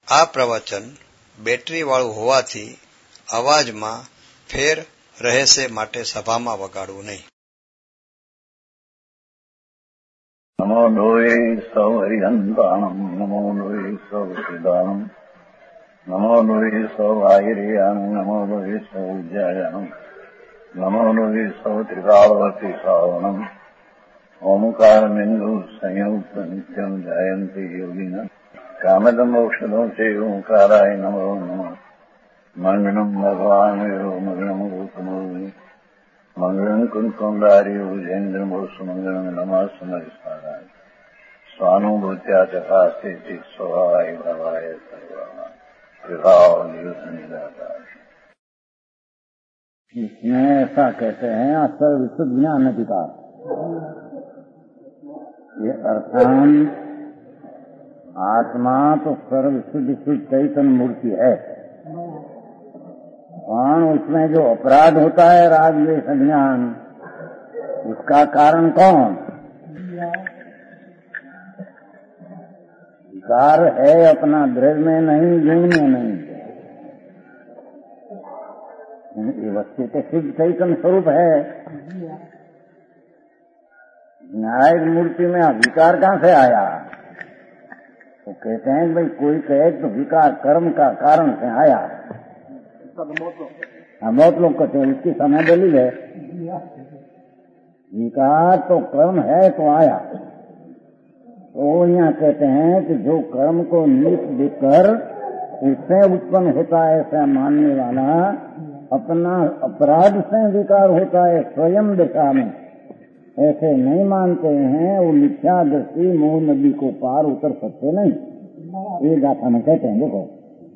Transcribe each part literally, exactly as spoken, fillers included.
આ પ્રવચન બેટરી વાળું હોવાથી અવાજમાં ફેર રહેશે માટે સભામાં વગાડવું નહીં. નમો લોહે સૌ હરિહંતાણમ નમો લોહે સૌ સિદાનમ નમો લોહે સૌ આયર્યાણમ નમો લોહે સૌ વિદ્યાયાણમ નમો લોહે સૌ ત્રિકાળવતી શ્રાવણમ ઓમકાર બિંદુ સંયુક્ત નિત્યમ જાયંતી યોગિના કામદમોક્ષદો છે ઓંકારાય નમો નમઃ. મંગળમ ભગવાન મંગળમ ગોતમોહિ મંગળમ કુંકુંડાર્ય ભુજેન્દ્રમોષ મંગળમ નમાસ્મરિસ્મરાય સ્વાનુભૂત્યા ચકાસ્તે ચિત સ્વભાવાય ભવાય સર્વા विभावनिदाता. इसमें ऐसा कहते हैं असर विशुद्ध ज्ञान अधिकार. ये अर्थान आत्मा तो सर्व शुद्ध शुद्ध चैतन्य मूर्ति है, और उसमें जो अपराध होता है राग द्वेष अज्ञान, उसका कारण कौन? विकार है अपना द्रव्य में नहीं, गुण में नहीं. ये वस्तु तो शुद्ध चैतन्य स्वरूप है. न्याय मूर्ति में विकार कहाँ से आया? तो कहते हैं भाई कोई कहे तो विकार कर्म का कारण से आया. हाँ, बहुत लोग कहते हैं उसकी समय दलील है. विकार तो कर्म है तो आया. तो यहाँ कहते हैं कि जो कर्म को नीच देखकर उससे उत्पन्न होता है ऐसा मानने वाला अपना अपराध से विकार होता है स्वयं दिशा में, ऐसे नहीं मानते हैं. वो मिथ्या दृष्टि मोह नदी को पार उतर सकते नहीं. ये गाथा में कहते हैं. देखो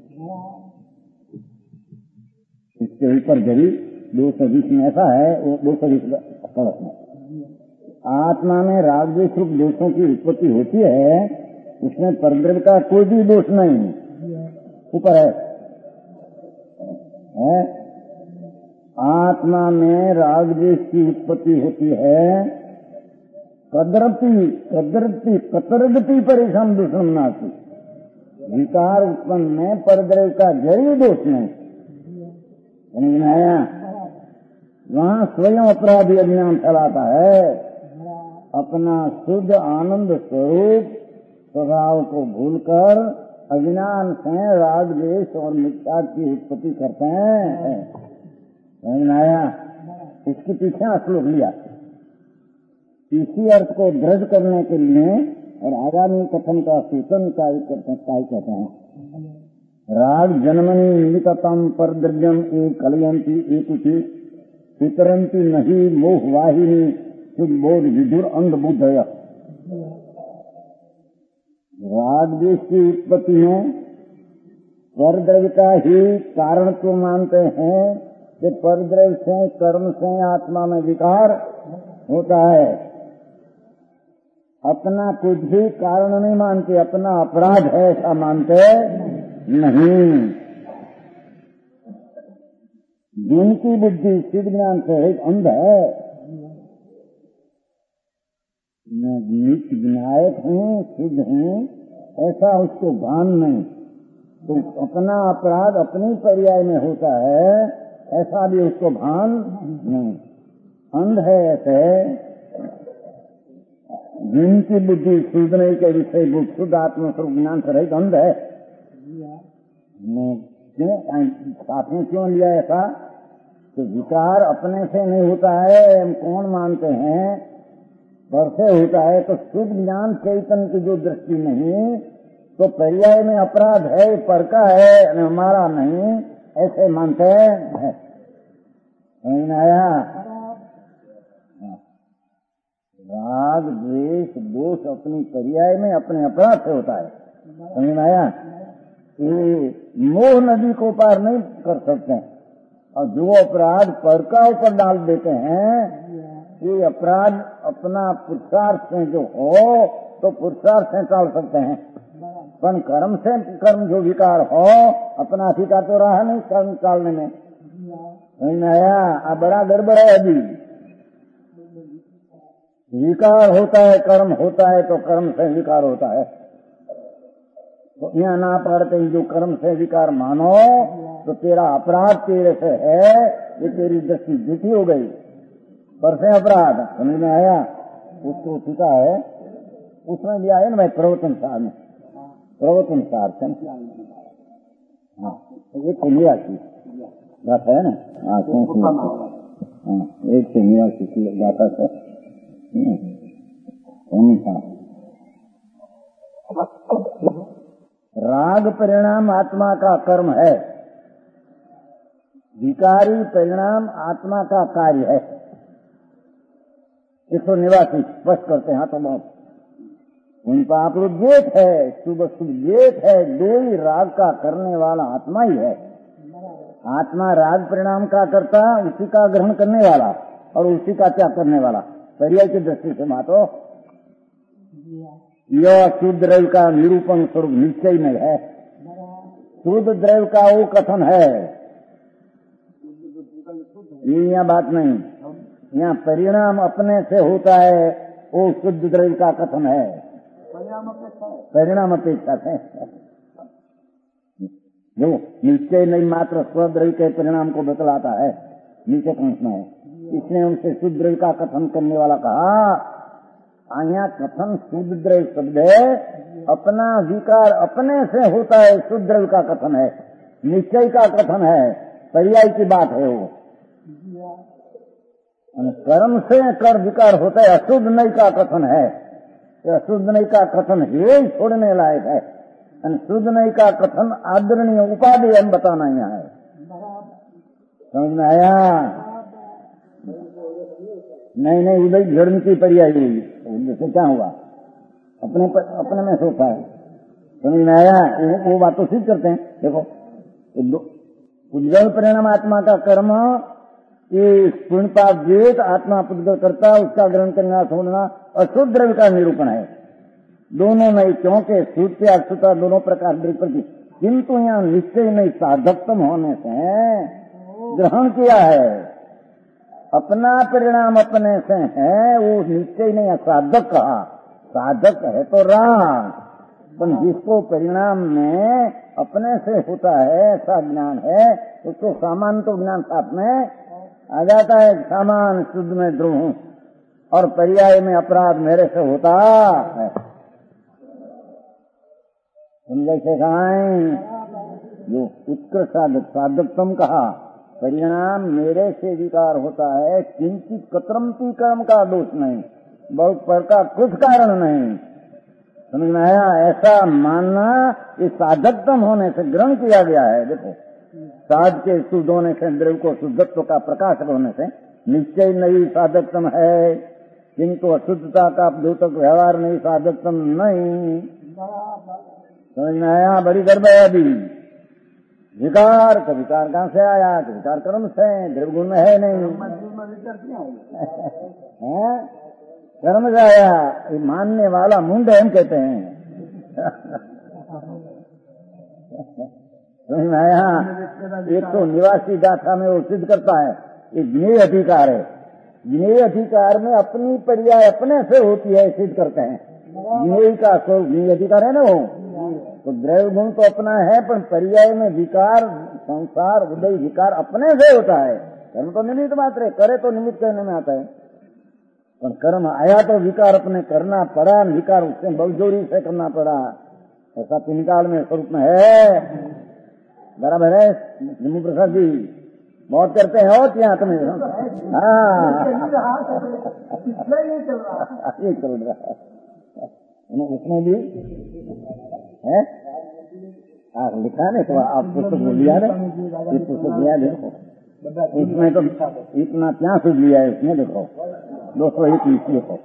इसके ऊपर जरी दो सौ बीस में ऐसा है, वो दो सौ बीस कड़क में आत्मा में राग द्वेष रूप दोषों की उत्पत्ति होती है, उसमें परद्रव्य का कोई भी दोष नहीं. ऊपर है, है? आत्मा में राग द्वेष की उत्पत्ति होती है. कदरती कदरती कतरगति परेशान दूषण नाती. विकार उत्पन्न में परद्रव्य का जरी दोष नहीं. समझ में आया? वहाँ स्वयं अपराधी अज्ञान फैलाता है. अपना शुद्ध आनंद स्वरूप स्वभाव को भूलकर अज्ञान से राग द्वेष और मिथ्या की उत्पत्ति करते हैं. समझ में आया? इसके पीछे श्लोक लिया. इसी अर्थ को दृढ़ करने के लिए और आगामी कथन का सूचन का कहते हैं. राग जन्मनि निमित्तम पर द्रव्यम एक कलयंती एक पितरंती नहीं मोह वाहिनी बोध विधुर अंग बुद्धय. राग द्वेष की उत्पत्ति में परद्रव्य का ही कारण तो मानते हैं कि परद्रव्य से कर्म से आत्मा में विकार होता है. अपना कुछ भी कारण नहीं मानते, अपना अपराध है ऐसा मानते नहीं. जिनकी बुद्धि सिद्ध ज्ञान से अंध है, मैं नित्य विनायक हूँ, शुद्ध हूँ, ऐसा उसको भान नहीं. तो अपना अपराध अपनी पर्याय में होता है, ऐसा भी उसको भान नहीं. अंध है ऐसे जिनकी बुद्धि शुद्ध नहीं के विषय शुद्ध आत्म स्वरूप ज्ञान से रहित अंध है. क्यों साथ में क्यों लिया ऐसा? तो विकार अपने से नहीं होता है, हम कौन मानते हैं पर से होता है. तो शुद्ध ज्ञान चैतन्य की जो दृष्टि नहीं, तो पर्याय में अपराध है, पर का है, हमारा नहीं, ऐसे मानते हैं. नहीं आया? राग द्वेष दोष अपनी पर्याय में अपने अपराध से होता है. समझ में आया? ये मोह नदी को पार नहीं कर सकते, और जो अपराध पर का ऊपर डाल देते हैं, ये अपराध अपना पुरुषार्थ से जो हो तो पुरुषार्थ से टाल सकते हैं, पर कर्म से कर्म जो विकार हो अपना अधिकार तो रहा नहीं कर्म टालने में. नया बड़ा गड़बड़ है. अभी विकार होता है, कर्म होता है, तो कर्म से विकार होता है. तो यहाँ ना पढ़ते जो कर्म से विकार मानो तो तेरा अपराध तेरे से है, ये तेरी दृष्टि झूठी हो गई। पर से अपराध समझ में आया? उसको सीखा है, उसमें लिया है ना मैं प्रवचन सार में, प्रवचन सार से हाँ एक से निवासी गाथा है ना, हाँ हाँ एक से निवासी गाथा से राग परिणाम आत्मा का कर्म है, विकारी परिणाम आत्मा का कार्य है। इसको निवासी स्पष्ट करते हैं। तो बहुत उन पर आप लोग गेट है, सुबह सुबह गेट है, दो ही राग का करने वाला आत्मा ही है। आत्मा राग परिणाम का करता, उसी का ग्रहण करने वाला और उसी का त्याग करने वाला। पर्याय की दृष्टि से मातो यह शुद्ध द्रव्य का निरूपण स्वरूप निश्चय में है। शुद्ध द्रव्य का वो कथन है, ये यहाँ बात नहीं। यहाँ परिणाम अपने से होता है, वो शुद्ध द्रव्य का कथन है। परिणाम अपेक्षा है जो निश्चय नहीं मात्र स्वद्रव्य के परिणाम को बतलाता है, नीचे कंस में है। इसने उनसे शुद्ध द्रव्य का कथन करने वाला कहा। यहाँ कथन शुद्ध द्रव्य शब्द है, अपना विकार अपने से होता है, शुद्ध द्रव्य का कथन है, निश्चय का कथन है, पर्याय की बात है। वो कर्म से कर विकार होता है, अशुद्ध नहीं का कथन है। अशुद्ध नहीं का कथन है छोड़ने लायक है। शुद्ध नहीं का कथन आदरणीय उपाधि हम बताना यहाँ है। समझ में आया? नहीं नहीं उदय धर्म की पर्याय हुई, जैसे क्या हुआ अपने पर, अपने में सोचा है। समझ में आया? वो बात तो सिद्ध करते हैं। देखो उज्जवल परिणाम आत्मा का कर्म, ये पुण्य पाप वेद आत्मा पुद्गल करता, उसका ग्रहण करना छोड़ना अशुद्ध द्रव्य का निरूपण है। दोनों नहीं, क्योंकि शुद्ध से अशुद्ध दोनों प्रकार द्रव्य, किंतु यहाँ निश्चय नहीं साधकतम होने से ग्रहण किया है। अपना परिणाम अपने से है, वो निश्चय नहीं साधक कहा। साधक है तो राग, पर जिसको परिणाम में अपने से होता है ऐसा ज्ञान है, उसको सामान्य तो ज्ञान साथ में आ जाता है। सामान शुद्ध में ध्रुव हूँ और पर्याय में अपराध मेरे से होता है। तुम जैसे कहां जो उत्कृष्ट साधक साधकतम कहा, परिणाम मेरे से विकार होता है, किंचित कतरमती कर्म का दोष नहीं, बहुत पर का कुछ कारण नहीं। समझ में आया? ऐसा मानना इस साधकतम होने से ग्रहण किया गया है। देखो साध के शुद्ध होने से, द्रव्य को शुद्धत्व का प्रकाशक होने से निश्चय नहीं साधकतम है, किंतु अशुद्धता का द्योतक व्यवहार नहीं साधकतम नहीं। समझ में आया? बड़ी गर्भ है अभी। विकार का विकार कहाँ से आया? विकार कर्म से, द्रव्य गुण में है नहीं। कर्म से आया, ये मानने वाला मुंड हम कहते हैं। समझ में आया? एक तो निवासी गाथा में वो सिद्ध करता है, ये ज्ञेय अधिकार है। ज्ञेय अधिकार में अपनी पर्याय अपने से होती है, सिद्ध करते हैं। ज्ञेय का स्वरूप ज्ञेय अधिकार है ना, वो तो द्रव्य गुण तो अपना है, पर पर्याय में विकार संसार उदय विकार अपने से होता है। कर्म तो निमित्त मात्र है, करे तो निमित्त करने में आता है, पर कर्म आया तो विकार अपने करना पड़ा, विकार उससे बहुत जोरी से करना पड़ा। ऐसा तीन काल में स्वरूप में है। बराबर है जम्मू प्रसाद जी, बहुत करते हैं और क्या तुम्हें? हाँ ये चल रहा है उसमें भी है। हाँ लिखा नहीं तो आप पुस्तक लिया है, ये पुस्तक लिया देखो, इसमें तो इतना क्या सुध लिया है इसमें। देखो दो सौ इक्कीस देखो,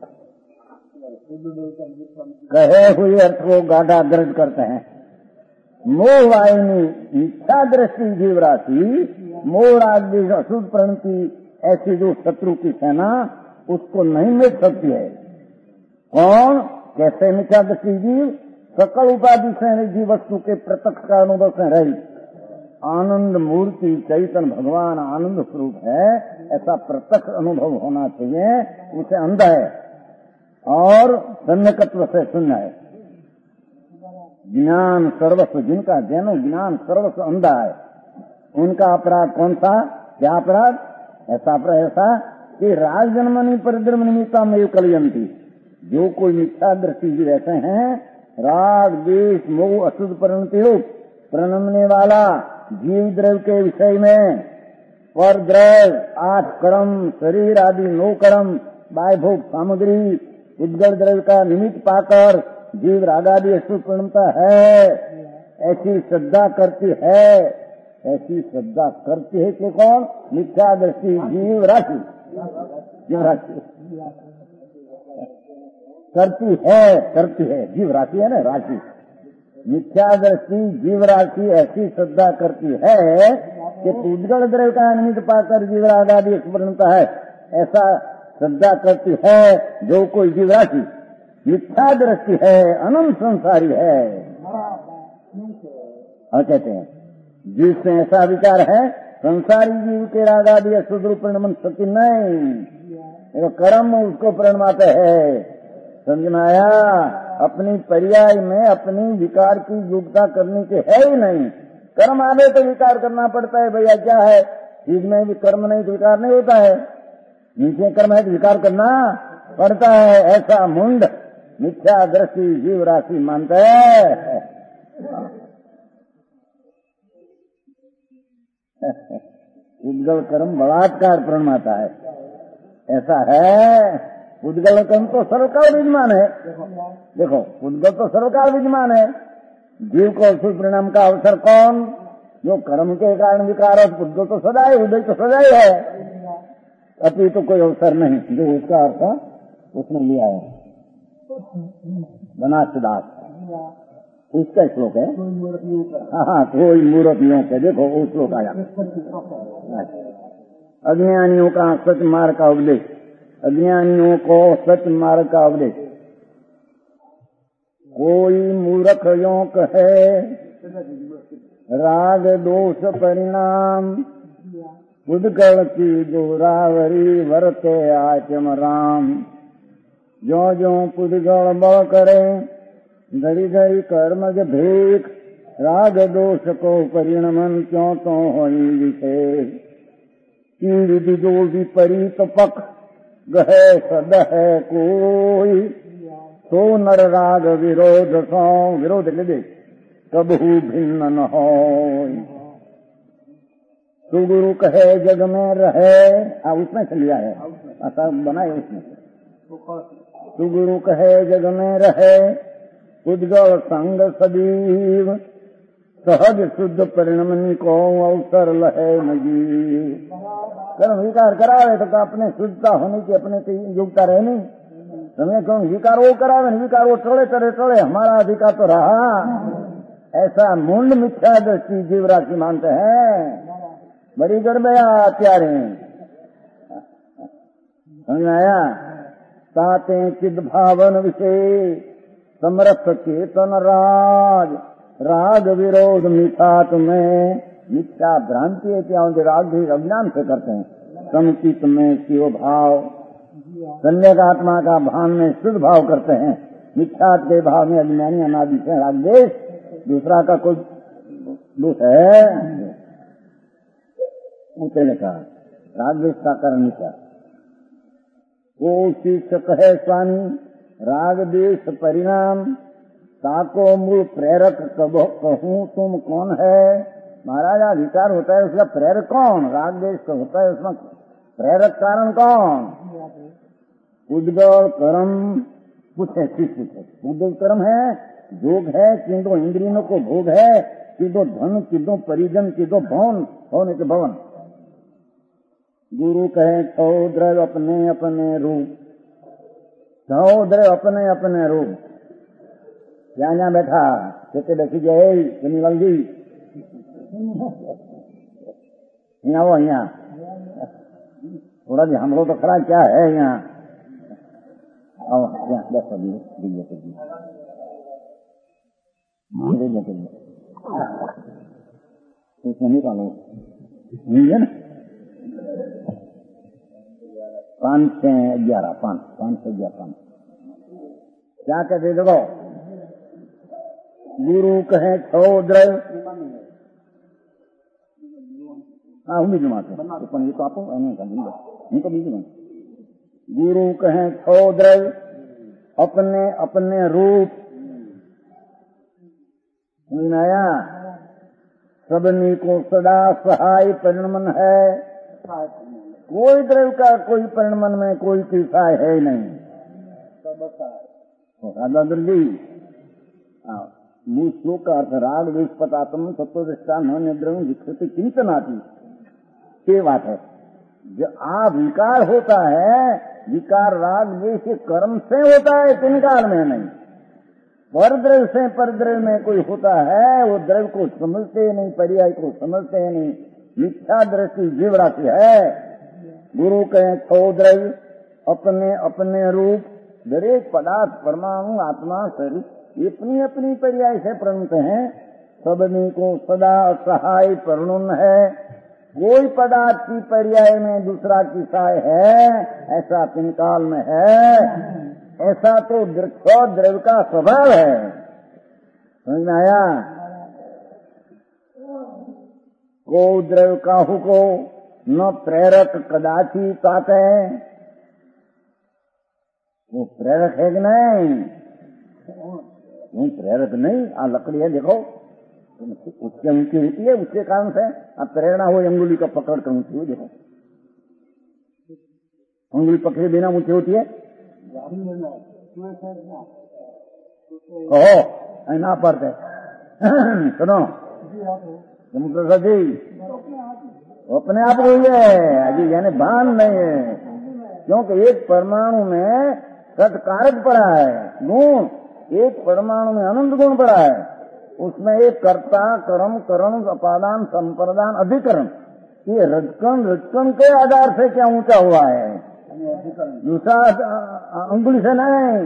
कहे हुए अर्थ को गाढ़ा दर्ज करते हैं। मोह वाहिनी मिथ्या दृष्टि जीव राशि, मोह आदि अशुद्ध प्रणति ऐसी जो शत्रु की सेना, उसको नहीं मिट सकती है। कौन? कैसे मिथ्या दृष्टि जीव? सकल उपाधि से जीव वस्तु के प्रत्यक्ष का अनुभव से रहित आनंद मूर्ति चैतन्य भगवान आनंद स्वरूप है, ऐसा प्रत्यक्ष अनुभव होना चाहिए। उसे अंध है और शून्यकत्व से शून्य है। ज्ञान सर्वस्व, जिनका जैनो ज्ञान सर्वस्व अंधा है, उनका अपराध कौन सा? क्या अपराध? ऐसा अपराध ऐसा कि राग जन्मनी परिद्रम निमित्ता में कलयंती, जो कोई मिथ्या दृष्टि भी रहते हैं, राग द्वेष मोह अशुद्ध परिणति रूप प्रणमने वाला जीव द्रव्य के विषय में पर द्रव्य आठ कर्म शरीर आदि नौ कर्म बाह्यभोग सामग्री उद्गल द्रव्य का निमित्त पाकर जीव राग आदि अशुद्ध परिणमता है, ऐसी श्रद्धा करती है। ऐसी श्रद्धा करती है कि कौन? मिथ्या दृष्टि जीव राशि, जीव राशि करती है, करती है जीव राशि है ना, राशि मिथ्या दृष्टि जीव राशि ऐसी श्रद्धा करती है कि उद्गल द्रव्य का निमित्त पाकर जीव राग आदि बनता है, ऐसा श्रद्धा करती है जो कोई जीव राशि मिथ्या दृष्टि है, अनंत संसारी है। और कहते हैं जिसमें ऐसा विचार है संसारी जीव के राग आदि अशुद्ध रूप परिणमन सत्य नहीं, कर्म उसको परिणमाते है। समझ में आया? अपनी पर्याय में अपनी विकार की योग्यता करने के है ही नहीं, कर्म आवे तो विकार करना पड़ता है। भैया क्या है, चीज में भी कर्म नहीं तो विकार नहीं होता है, नीचे कर्म है तो विकार करना पड़ता है। ऐसा मुंड मिथ्या दृष्टि जीव राशि मानता है। उद्गल कर्म बलात्कार प्रणमाता है, ऐसा है। उद्गल कर्म तो सर्वकाल विद्यमान है। देखो उद्गल तो सर्वकाल विद्यमान है। जीव को अशुभ परिणाम का अवसर कौन? जो कर्म के कारण विकार है। उद्गल तो सदा है, उदय तो सदा ही है, अभी तो कोई अवसर नहीं। जो उसका अर्थ उसने लिया है बनासदास, उसका श्लोक है। हाँ हाँ, कोई मूर्त योग है। देखो वो श्लोक आया, अज्ञानियों का सच मार्ग का उपदेश, अज्ञानियों को सच मार्ग का उपदेश। कोई मूर्ख यों कहे राग दोष परिणाम, उद्गल की गोरावरी वरते आचम राम। जो जो पुद्गल बल करे घड़ी घड़ी कर्मज भेक, राग दोष को परिणमन क्यों तो होई विशेष। विधि जो विपरीत पक गहे सद है कोई, तो नर राग विरोध सो, विरोध ले कबहू भिन्न न हो। सुगुरु कहे जग में रहे, आ उसमें से लिया है, ऐसा बनाए उसमें से। सुगुरु कहे जग में रहे, उद्गल संग सदीव, सहज शुद्ध परिणमनी को अवसर लहे नजीव। कर्म विकार करावे तो अपने शुद्धता होने की अपने की योग्यता रहे नहीं। तुम्हें कौन विकार वो करावे, विकार वो टोले करे टोले, हमारा अधिकार तो रहा। ऐसा मुंड मिथ्या दृष्टि जीव राशि मानते हैं। बड़ी गड़बड़ा प्यारे, समझ आया? ताते चिद भावन विषय समरथ चेतन राज, राग विरोध मिथ्या तुम्हें मिथ्या भ्रांति है क्या? राग भी अज्ञान से करते हैं। समचित में शिव भाव, सम्यक आत्मा का भान में शुद्ध भाव करते हैं। मिथ्या के भाव में अज्ञानी अनादि से राग देश, दूसरा का कोई दोष है? उसे कहा राग देश का कारण क्या? वो शिक्षक है स्वामी, राग देश परिणाम ताको मूल प्रेरक कबो कहूँ तुम कौन है? महाराज विचार होता है, उसका प्रेरक कौन? राग देश का होता है, उसमें प्रेरक कारण कौन? उद्गल कर्म पूछे, ठीक पूछे। उद्गल कर्म है, भोग है, किंदो इंद्रियों को भोग है, किंदो धन, किंदो परिजन, किंदो भवन होने के भवन। गुरु कहे छो द्रव्य अपने अपने रूप, छो द्रव्य अपने अपने रूप। यहाँ यहाँ बैठा कहते बैठी गए सुनील जी, यहाँ वो यहाँ थोड़ा भी हम लोग तो खड़ा क्या है यहाँ। आओ यहाँ दस अभी दिल्ली के लिए दिल्ली के लिए उसमें निकालो है ना। पांच से ग्यारह पांच पांच से ग्यारह पांच क्या कहते देखो, गुरु कहे छो द्रव्य। हाँ હું બીજું વાંચું પણ એ તો આપો એને હું તો બીજું વાંચું। गुरु कहे छो द्रव्य अपने अपने रूप। समझ में आया? सबनी को सदा सहाय परिणमन है। कोई द्रव्य का कोई परिणमन में कोई की सहाय है ही नहीं। राधा जी मूल श्लोक का अर्थ राग वेश पतात्म तत्वदृष्टा न निद्रम विकृति चिंतन आती ये बात है। जो आ विकार होता है, विकार राग वेश कर्म से होता है, तीन काल में नहीं। पर द्रव्य से पर द्रव्य में कोई होता है, वो द्रव्य को समझते नहीं, पर्याय को समझते नहीं, मिथ्या दृष्टि जीव राशि है। गुरु कहे छो द्रव्य अपने अपने रूप। दरेक पदार्थ परमाणु आत्मा शरीर अपनी अपनी पर्याय से प्रणत हैं। सबनी को सदा सहाय परिणुन है। कोई पदार्थ की पर्याय में दूसरा की सहाय है ऐसा तीन काल में है। ऐसा तो दृक्ष द्रव्य का स्वभाव है। समझ में आया? को द्रव्य काहू को न प्रेरक कदाची ताते। वो प्रेरक है कि नहीं? नहीं प्रेरक नहीं। आ लकड़ी है देखो, उसके ऊंची होती है, उसके कारण से अब प्रेरणा हो अंगुली का पकड़ कर ऊंची हो। देखो अंगुली पकड़े बिना ऊंची होती है। कहो ना पड़ते सुनो प्रसाद जी अपने आप हुई है अजी, यानी भान नहीं है। क्योंकि एक परमाणु में तत्कारक पड़ा है गुण, एक परमाणु में अनंत गुण पड़ा है। उसमें एक कर्ता कर्म करण अपादान संप्रदान अधिकरण, ये रजकण रजकण के आधार से क्या ऊंचा हुआ है, दूसरा अंगुली से नहीं।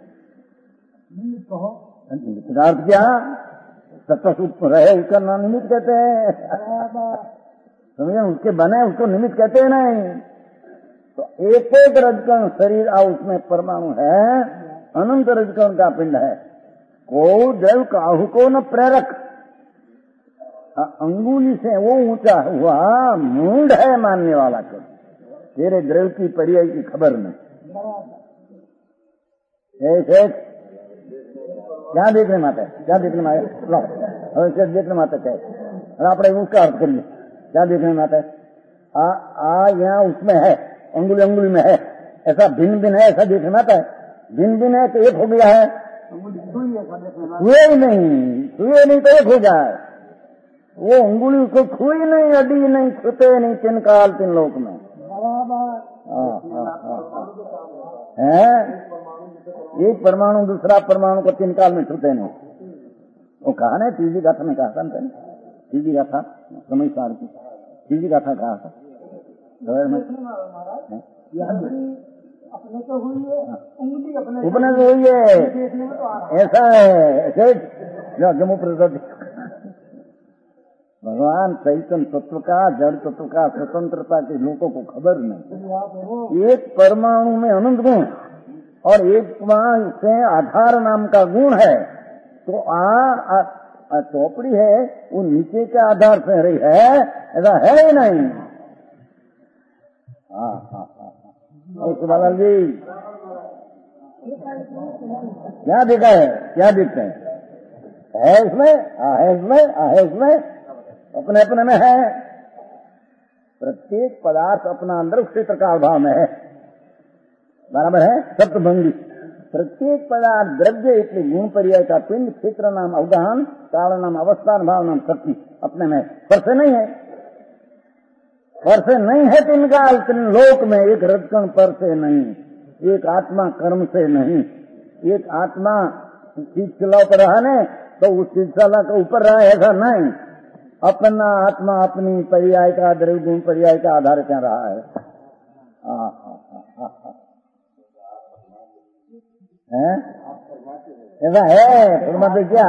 अर्थ क्या तत्व रहे उसका नाम निमित्त कहते हैं। समझे? उसके बने उसको निमित्त कहते हैं नहीं। तो एक एक रजकण शरीर और उसमें परमाणु है, अनंत रजकण का पिंड है। को द्रव्य काहू को न प्रेरक। अंगुली से वो ऊंचा हुआ मूंड है मानने वाला को, तेरे द्रव्य की पर्याय की खबर नहीं। ऐसे क्या देखने माता है, क्या देखने माता है, देखने माता है। और आप उसका अर्थ करिए क्या देखने माता है। आ, आ यहाँ उसमें है, अंगुली अंगुली में है, ऐसा भिन्न भिन्न है, ऐसा देखने माता है। भिन्न भिन्न है तो एक हो गया है, हुए ही नहीं, हुए नहीं तो एक हो जाए। वो अंगुली उसको छुई नहीं, अडी नहीं, छुते नहीं, तीन काल तीन लोक में है। एक परमाणु दूसरा परमाणु को तीन काल में छूते नहीं। वो कहा ना तीजी गाथा में कहा था, तीजी गाथा समय सार की तीजी गाथा कहा था उपने तो हुई है। ऐसा है जम्मू प्रसाद भगवान चैतन्य तत्व का जड़ तत्व का स्वतंत्रता के लोगों को खबर नहीं। एक परमाणु में अनंत गुण और एक से आधार नाम का गुण है। तो आ चौपड़ी है वो नीचे के आधार से रही है, ऐसा है ही नहीं। हाँ हाँ हाँ बादल जी क्या दिखा है, क्या दिखते हैं? है उसमें, आ है उसमें, आ है उसमें, अपने अपने में है। प्रत्येक पदार्थ अपना अंदर क्षेत्र का अभाव में है, बराबर है। सप्तभंगी प्रत्येक पदार्थ द्रव्य इतने गुण पर्याय का पिंड क्षेत्र नाम अवगाहन काल नाम अवस्थान भाव नाम शक्ति अपने में पर नहीं है। पर से नहीं है तीन काल तीन लोक में। एक रजकण पर से नहीं, एक आत्मा कर्म से नहीं। एक आत्मा शीतला पर रहा ने तो उस शीतला के ऊपर रहा, ऐसा नहीं। अपना आत्मा अपनी पर्याय का द्रव्य गुण पर्याय का आधार क्या रहा है। आ, आ, आ, आ, आ। है ऐसा है मतलब क्या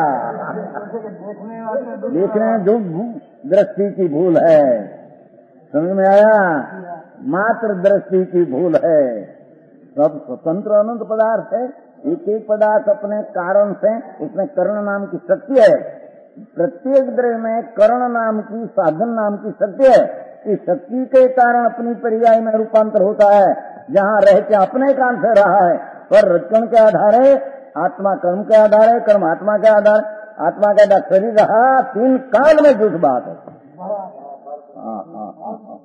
देखने जो दृष्टि की भूल है, समझ में आया? मात्र दृष्टि की भूल है। सब स्वतंत्र अनंत पदार्थ है, एक एक पदार्थ अपने कारण से, उसमें कर्ण नाम की शक्ति है। प्रत्येक द्रव्य में कर्ण नाम की, साधन नाम की शक्ति है। इस शक्ति के कारण अपनी पर्याय में रूपांतर होता है। जहाँ रह के अपने काल से रहा है, पर रचन के आधार है, आत्मा कर्म के आधार है, कर्म आत्मा के आधार, आत्मा के आधार शरीर रहा, तीन काल में झूठ बात है। हाँ हाँ हाँ हाँ,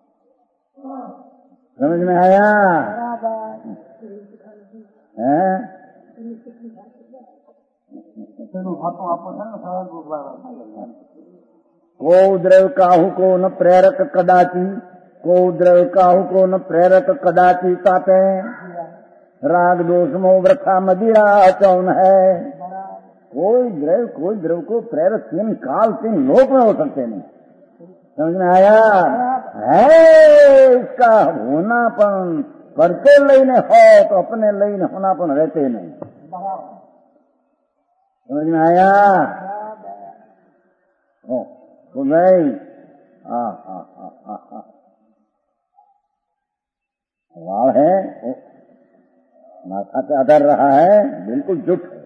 समझ में आया है? को द्रव्य काहू को न प्रेरक कदाची, को द्रव्य काहू को न प्रेरक कदाची ताते, राग दोष मोह वृथा मदिरा चौन है। कोई द्रव्य कोई द्रव्य को प्रेरक तीन काल तीन लोक में हो सकते नहीं। समझ में आया है? इसका होनापन करके लईने हो तो अपने लईने होनापन रहते नहीं। समझ में आया? ओ तो भाई आ आ आ आ आ सवाल है, माथा पे आधार रहा है, बिल्कुल जुट है।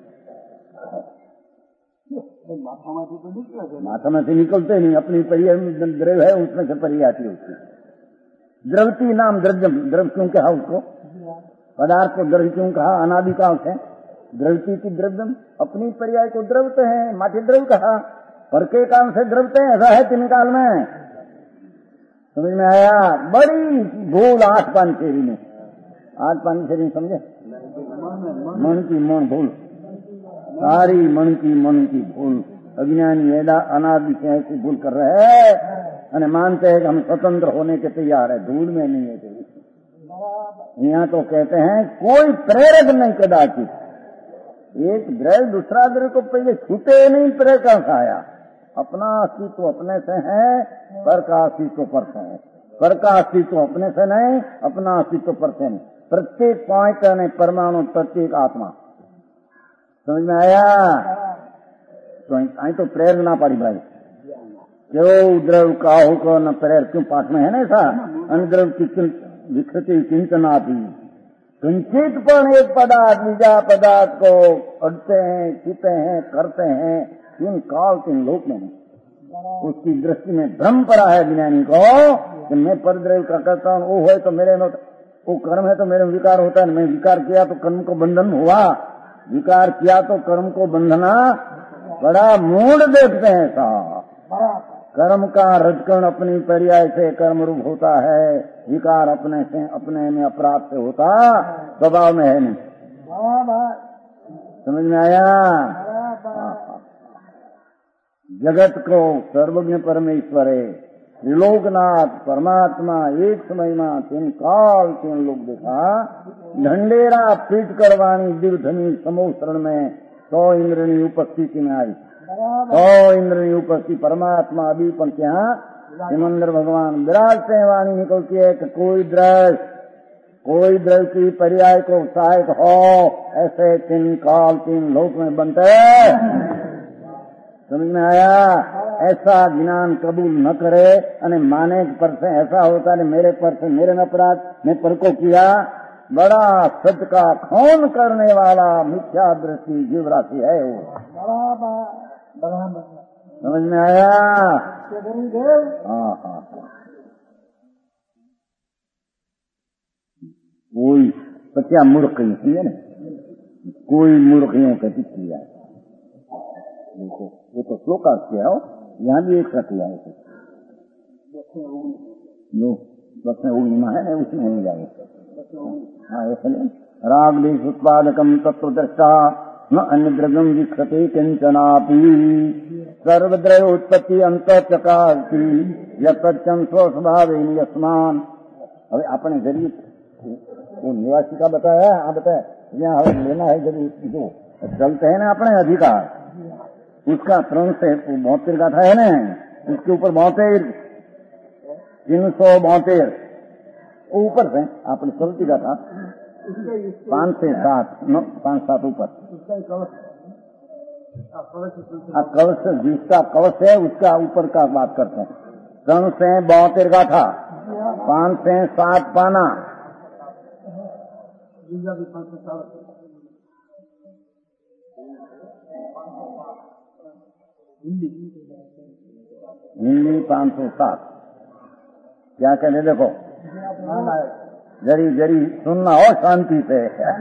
माथा में से निकलते नहीं, अपनी परिया द्रव्य है, उसमें से परिया आती है उसकी। द्रवती नाम द्रव्य, द्रव्य क्यों कहा उसको? पदार्थ को द्रव्य क्यों कहा? अनादिकाल से द्रवती की द्रव्यम, अपनी पर्याय को द्रवते हैं, माथे द्रव्य कहा। पर के काल से द्रवते हैं, ऐसा है तीन काल में। समझ में आया? बड़ी भूल आठ पांचेरी में, आठ पांचेरी समझे? मन की मन भूल, सारी मन की मन की भूल। अज्ञानी वेदा अनादि से ऐसी भूल कर रहे हैं और मानते हैं कि हम स्वतंत्र होने के तैयार है, धूल में नहीं है। यहाँ तो कहते हैं कोई प्रेरक नहीं कदाचित, एक द्रव्य दूसरा द्रव्य को पहले छूटे नहीं, प्रेरक कहाँ आया? अपना अस्तित्व अपने से है, पर का अस्तित्व पर से है। पर का अस्तित्व अपने से नहीं, अपना अस्तित्व पर से नहीं। प्रत्येक पॉइंट नहीं, परमाणु प्रत्येक आत्मा। समझ में आया? तो आई तो प्रेर ना पड़ी भाई, क्यों द्रव काहू को न प्रेर, क्यों पाठ में है ना ऐसा? अनद्रव की विकृति चिंतना थी, किंचित पर एक पदार्थ दूसरा पदार्थ को अड़ते हैं, छूते हैं, करते हैं, तीन काल तीन लोक में। उसकी दृष्टि में भ्रम पड़ा है ज्ञानी को कि मैं परद्रव्य का करता हूँ, वो है तो मेरे में, वो कर्म है तो मेरे में विकार होता है, मैं विकार किया तो कर्म को बंधन हुआ, विकार किया तो कर्म को बंधना बड़ा मूड देखते हैं साहब। कर्म का रजकण अपनी पर्याय से कर्म रूप होता है, विकार अपने से अपने में अपराध से होता, स्वभाव में है नहीं। समझ में आया? जगत को सर्वज्ञ परमेश्वर है, त्रिलोकनाथ परमात्मा एक समय में तीन काल तीन लोग देखा, ढंडेरा पीट कर वाणी दिवधनी समूह शरण में सौ इंद्रनी उपस्थिति में आई। सौ इंद्रनी उपस्थिति परमात्मा अभी पर क्या सिमंदर भगवान विराजते हैं। वाणी निकलती है कि कोई द्रव्य कोई द्रव्य की पर्याय को सहायक हो, ऐसे तीन काल तीन लोक में बनते। समझ में आया? ऐसा ज्ञान कबूल न करे और माने पर से ऐसा होता है मेरे पर से मेरे में अपराध, मैं पर को किया, बड़ा सत्य का खून करने वाला मिथ्या दृष्टि जीव राशि है वो। समझ में आया? हाँ हाँ हाँ। कोई सच्चा मूर्ख है ना, कोई मूर्खियों का किया देखो, वो तो श्लोक किया हो, यहाँ भी एक किया है जो बस में उमा है ना, उसमें हो जाएगा। हाँ ऐसे राग देश उत्पादकम तत्व दृष्टा न अन्य द्रव्यम विक्षते किंचनापि सर्वद्रव्य उत्पत्ति अंत चकाती यम स्वस्वभाव यस्मान। अभी आपने जरिए वो निवासी का बताया, आप बताया यहाँ हमें लेना है जब जो चलते हैं ना अपने अधिकार, उसका त्रन से बहत्तर गाथा है ना, उसके ऊपर बहत्तर तीन सौ बहत्तर ऊपर से आपने चलती गाथा पांच से सात पांच सात ऊपर कवच जिसका कवच है उसका ऊपर का बात करते हैं। त्रन से बहत्तर गाथा, पांच से सात पाना, हिंदी पाँच सौ सात। क्या कहने देखो, जरी जरी सुनना हो शांति से।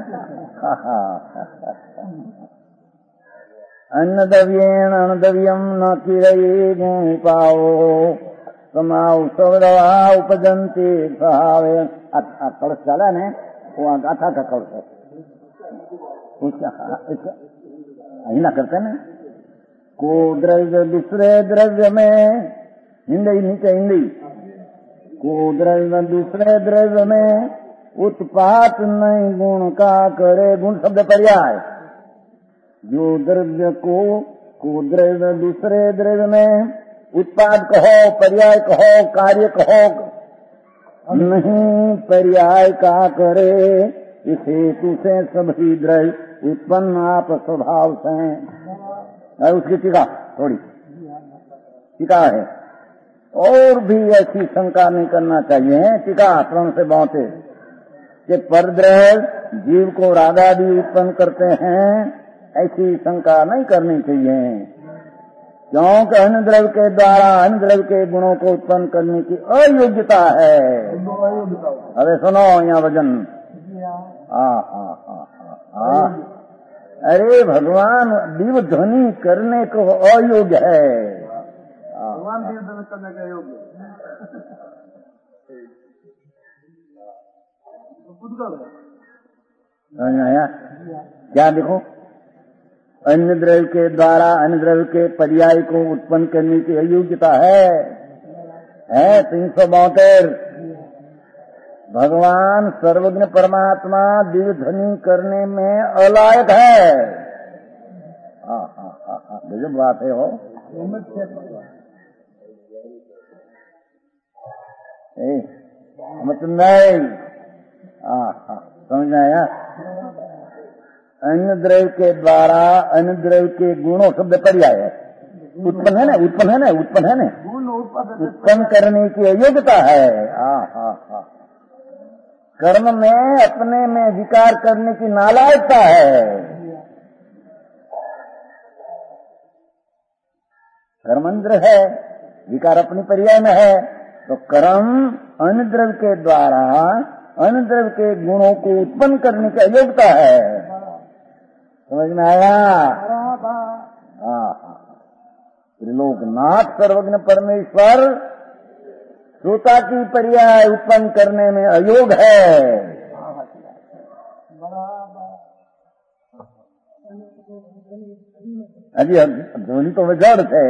अन्न दव्येण अनदव्यम न किरये गुण पाओ समाओ सौरवा उपजंती सहावे। कलश चला ने वो गाथा का कलश है, उसका हिला करते ना। को द्रव्य दूसरे द्रव्य में, हिंदी नीचे हिंदी, को द्रव्य दूसरे द्रव्य में उत्पात नहीं गुण का करे। गुण शब्द पर्याय, जो द्रव्य को को द्रव्य दूसरे द्रव्य में उत्पाद कहो, पर्याय कहो, कार्य कहो, नहीं पर्याय का करे। इस हेतु से सभी द्रव्य उत्पन्न आप स्वभाव से। उसकी टीका थोड़ी टीका है, और भी ऐसी शंका नहीं करना चाहिए। टीका प्रण से बांटे कि परद्रव्य जीव को रागादि उत्पन्न करते हैं, ऐसी शंका नहीं करनी चाहिए, क्योंकि अन्य द्रव्य के द्वारा अन्य द्रव्य के गुणों को उत्पन्न करने की अयोग्यता है। अरे सुनो यहाँ वजन, आ, आ, आ, आ, आ, अरे भगवान दिव्य ध्वनि करने को अयोग्य है। भगवान दिव्य ध्वनि करने का योग्य आया। क्या देखो, अन्य द्रव्य के द्वारा अन्य द्रव्य के पर्याय को उत्पन्न करने की अयोग्यता है है तीन सौ बहत्तर। भगवान सर्वज्ञ परमात्मा दिव्य ध्वनि करने में अलायक है। हाँ हाँ हाँ हाँ गजब बात है हो। मत नहीं, हाँ हाँ समझ आया। अन्य द्रव्य के द्वारा अन्य द्रव्य के गुणों शब्द पर्याय है, उत्पन्न है ना, उत्पन्न है ना, उत्पन्न है ना, उत्पन्न करने की अयोग्यता है। हाँ हाँ हाँ कर्म में अपने में विकार करने की नालायकता है। कर्मेंद्र है, विकार अपनी पर्याय में है, तो कर्म अन्य द्रव्य के द्वारा अन्य द्रव्य के गुणों को उत्पन्न करने की अयोग्यता है। समझ में आया? हाँ त्रिलोकनाथ सर्वज्ञ परमेश्वर श्रोता की पर्याय उत्पन्न करने में अयोग है। अजी ध्वनि तो जड़ थे।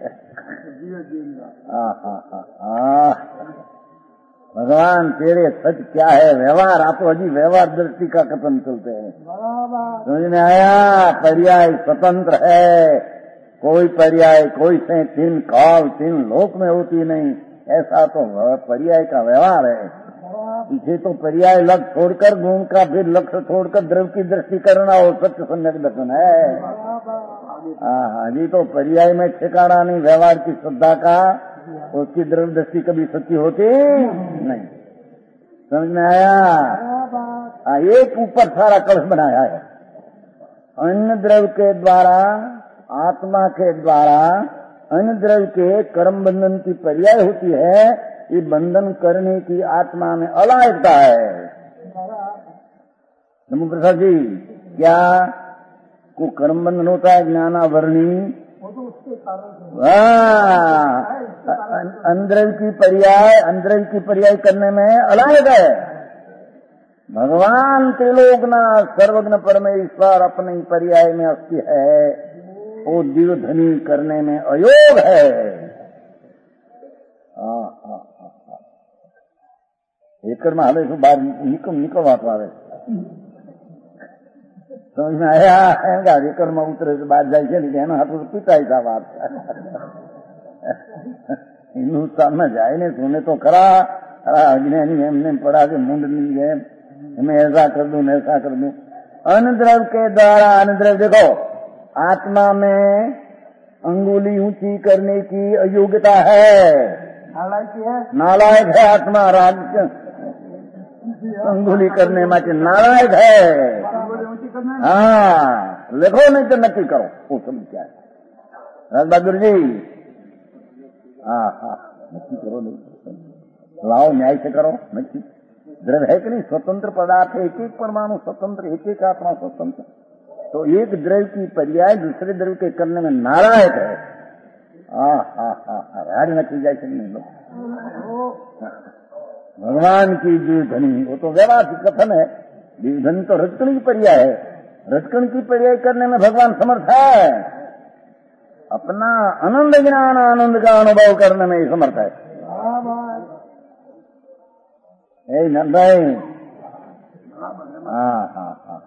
हाँ हाँ हाँ हाँ भगवान तेरे सच क्या है व्यवहार, आप तो अजी व्यवहार दृष्टि का कथन चलते हैं। समझ में आया? पर्याय स्वतंत्र है, कोई पर्याय कोई से तीन काल तीन लोक में होती नहीं, ऐसा तो पर्याय का व्यवहार है। पीछे तो पर्याय लक्ष्य छोड़कर गुण का फिर लक्ष्य छोड़कर द्रव्य की दृष्टि करना और सत्य सम्यक दर्शन है। हाँ जी तो पर्याय में ठिकाना नहीं, व्यवहार की श्रद्धा का, उसकी द्रव्य दृष्टि कभी सच्ची होती नहीं। समझ में आया? आ, एक ऊपर सारा कलश बनाया है। अन्य द्रव्य के द्वारा आत्मा के द्वारा अन्य द्रव्य के कर्म बंधन की पर्याय होती है, ये बंधन करने की आत्मा में अलायकता है। नमो प्रसाद जी, क्या को कर्म बंधन होता है ज्ञानावरणी? अंद्रव्य की पर्याय अंद्रव्य की पर्याय करने में अलायक है। भगवान त्रिलोकनाथ सर्वज्ञ परमेश्वर अपने पर्याय में अस्थि है, वो दिव्य ध्वनि करने में अयोग है। हाँ हाँ हाँ हाँ एक में हाले बाहर निकल निकल बात आवे। समझ में आया? एकड़ में उतरे से बात जाए છે એનો હાથ પીતાય था बात हिंदुस्तान में जाए ने सुने तो खरा अज्ञानी एमने पड़ा के मुंड नहीं गए, मैं ऐसा कर दूं ऐसा कर दूं। अनुद्रव के द्वारा अनुद्रव देखो आत्मा में अंगुली ऊंची करने की अयोग्यता है, नालायक है, नालायक है आत्मा। राज अंगुली करने में नालायक है। हाँ लिखो नहीं तो नक्की करो वो सब क्या है। राज बहादुर जी, हाँ हाँ नक्की करो, नहीं लाओ, न्याय से करो, नक्की। द्रव्य है कि नहीं, स्वतंत्र पदार्थ है, एक एक परमाणु स्वतंत्र, एक एक आत्मा स्वतंत्र। तो एक द्रव्य की पर्याय दूसरे द्रव्य के करने में नारायक है। हाँ हाँ हाँ राज नक्की जैसे नहीं लोग भगवान की जीवधनी, वो तो व्यवहारिक कथन है। जीवधनी तो रजकण की पर्याय है, रजकण की पर्याय करने में भगवान समर्थ है, अपना आनंद ज्ञान आनंद का अनुभव करने में ही समर्थ है। ए नंदाई, हाँ हाँ हाँ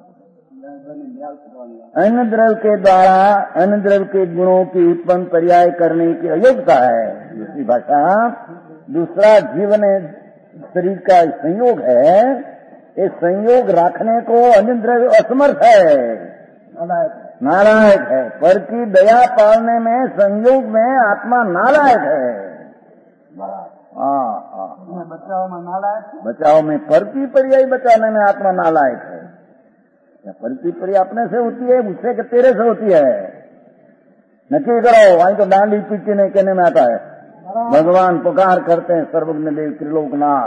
अन्य द्रव्य के द्वारा अन्य द्रव्य के गुणों की उत्पन्न पर्याय करने की अयोग्यता है। दूसरी भाषा, दूसरा जीवन शरीर का संयोग है, इस संयोग रखने को अन्य द्रव्य असमर्थ है, नालायक है। पर की दया पालने में संयोग में आत्मा नालायक है। हाँ हाँ बचाव में नालायक, बचाव में पर की पर्याय बचाने में आत्मा नालायक है। पर की पर्याय अपने से होती है, उससे के तेरे से होती है। नक्की करो, वहीं तो डांडी पीटी नहीं कहने में आता है। भगवान पुकार करते हैं, सर्वज्ञ देव त्रिलोकनाथ।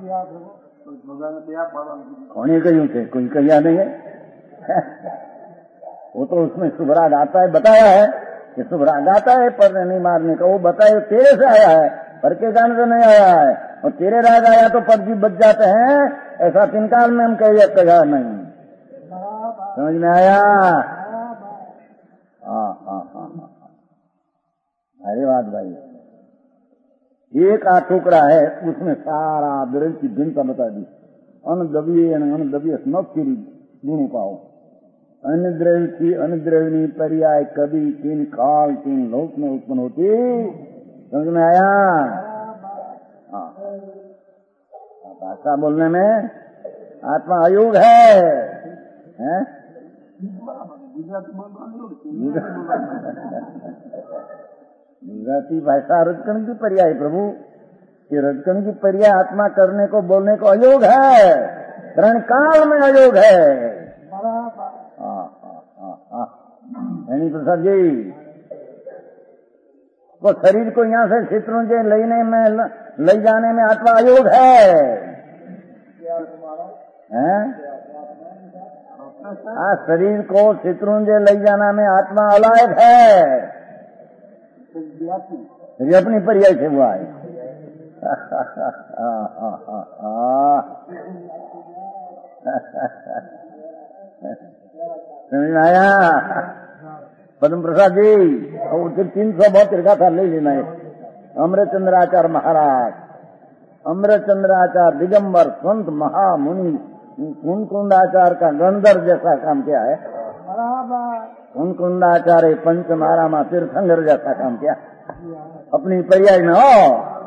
कौन कहीं थे, कोई कहिया नहीं है। वो तो उसमें शुभराग आता है, बताया है कि शुभराग आता है पर नहीं मारने का, वो बताए तेरे से आया है, पर के गान से नहीं आया है। और तेरे राग आया तो पर जी बच जाते हैं, ऐसा तीन काल में हम कहिए कहा नहीं। समझ में आया? हाँ हाँ हाँ हाँ अरे बात भाई, एक आ टुकड़ा है, उसमें सारा द्रव्य की भिन्नता बता दी। अन दबिए अन दबिए न फिर गुण पाओ। अन्य द्रव्य की अन्य द्रव्यनी पर्याय कभी तीन काल तीन लोक में उत्पन्न होती। समझ में आया? हाँ, भाषा बोलने में आत्मा अयोग है, हैं? गुजराती भाषा रजकण की पर्याय प्रभु, ये रजकण की पर्याय आत्मा करने को बोलने को अयोग है, त्रण काल में अयोग है। यानी प्रसाद जी वो शरीर को यहाँ से शत्रुंजय लेने में ले जाने में आत्मा अयोग है, हैं? हाँ, शरीर को शत्रुंजय ले जाना में आत्मा अलायक है, ये अपनी पर्याय से हुआ है। समझ में आया? पद्म प्रसाद जी, और तीन सौ बहत्तर का था, ले लेना है। अमृतचंद्राचार्य महाराज, अमृतचंद्राचार्य दिगंबर संत महामुनि कुंकुंडाचार्य का गंधर्व जैसा काम किया है। कुंकुंडाचार्य पंचमारामा तीर्थंकर जैसा काम किया, अपनी पर्याय में हो।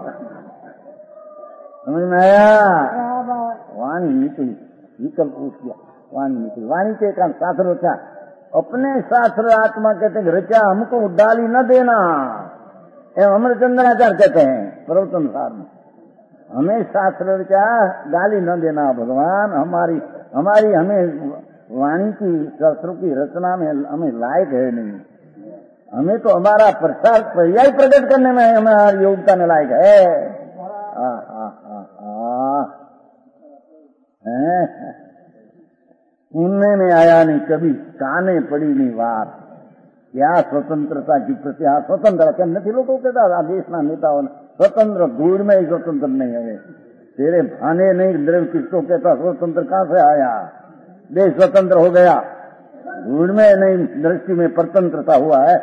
समझ में आया? वाणी निकली, विकल्प पूछ किया, वाणी निकली। वाणी के काम शास्त्र रचा, अपने शास्त्र आत्मा कहते हैं रचा हमको डाली न देना, एवं अमृतचंद्राचार्य कहते हैं प्रवचन सार में, हमें शास्त्र रचा गाली न देना भगवान, हमारी हमारी हमें वाणी की शास्त्रों की रचना में हमें लायक है नहीं, हमें तो हमारा प्रसार पर्याय प्रकट करने में हमारी योग्यता में लायक है। आ, आ, आ, आ, है सुनने में आया नहीं कभी, काने पड़ी नहीं बात। क्या स्वतंत्रता की प्रत्याशा, स्वतंत्र क्या नहीं लोगों के दादा देश ना नेताओं स्वतंत्र, धूल में ही स्वतंत्र नहीं है। तेरे भाने नहीं द्रव्य किसको कहता स्वतंत्र कहाँ से आया? देश स्वतंत्र हो गया, धूल में नहीं दृष्टि में परतंत्रता हुआ है।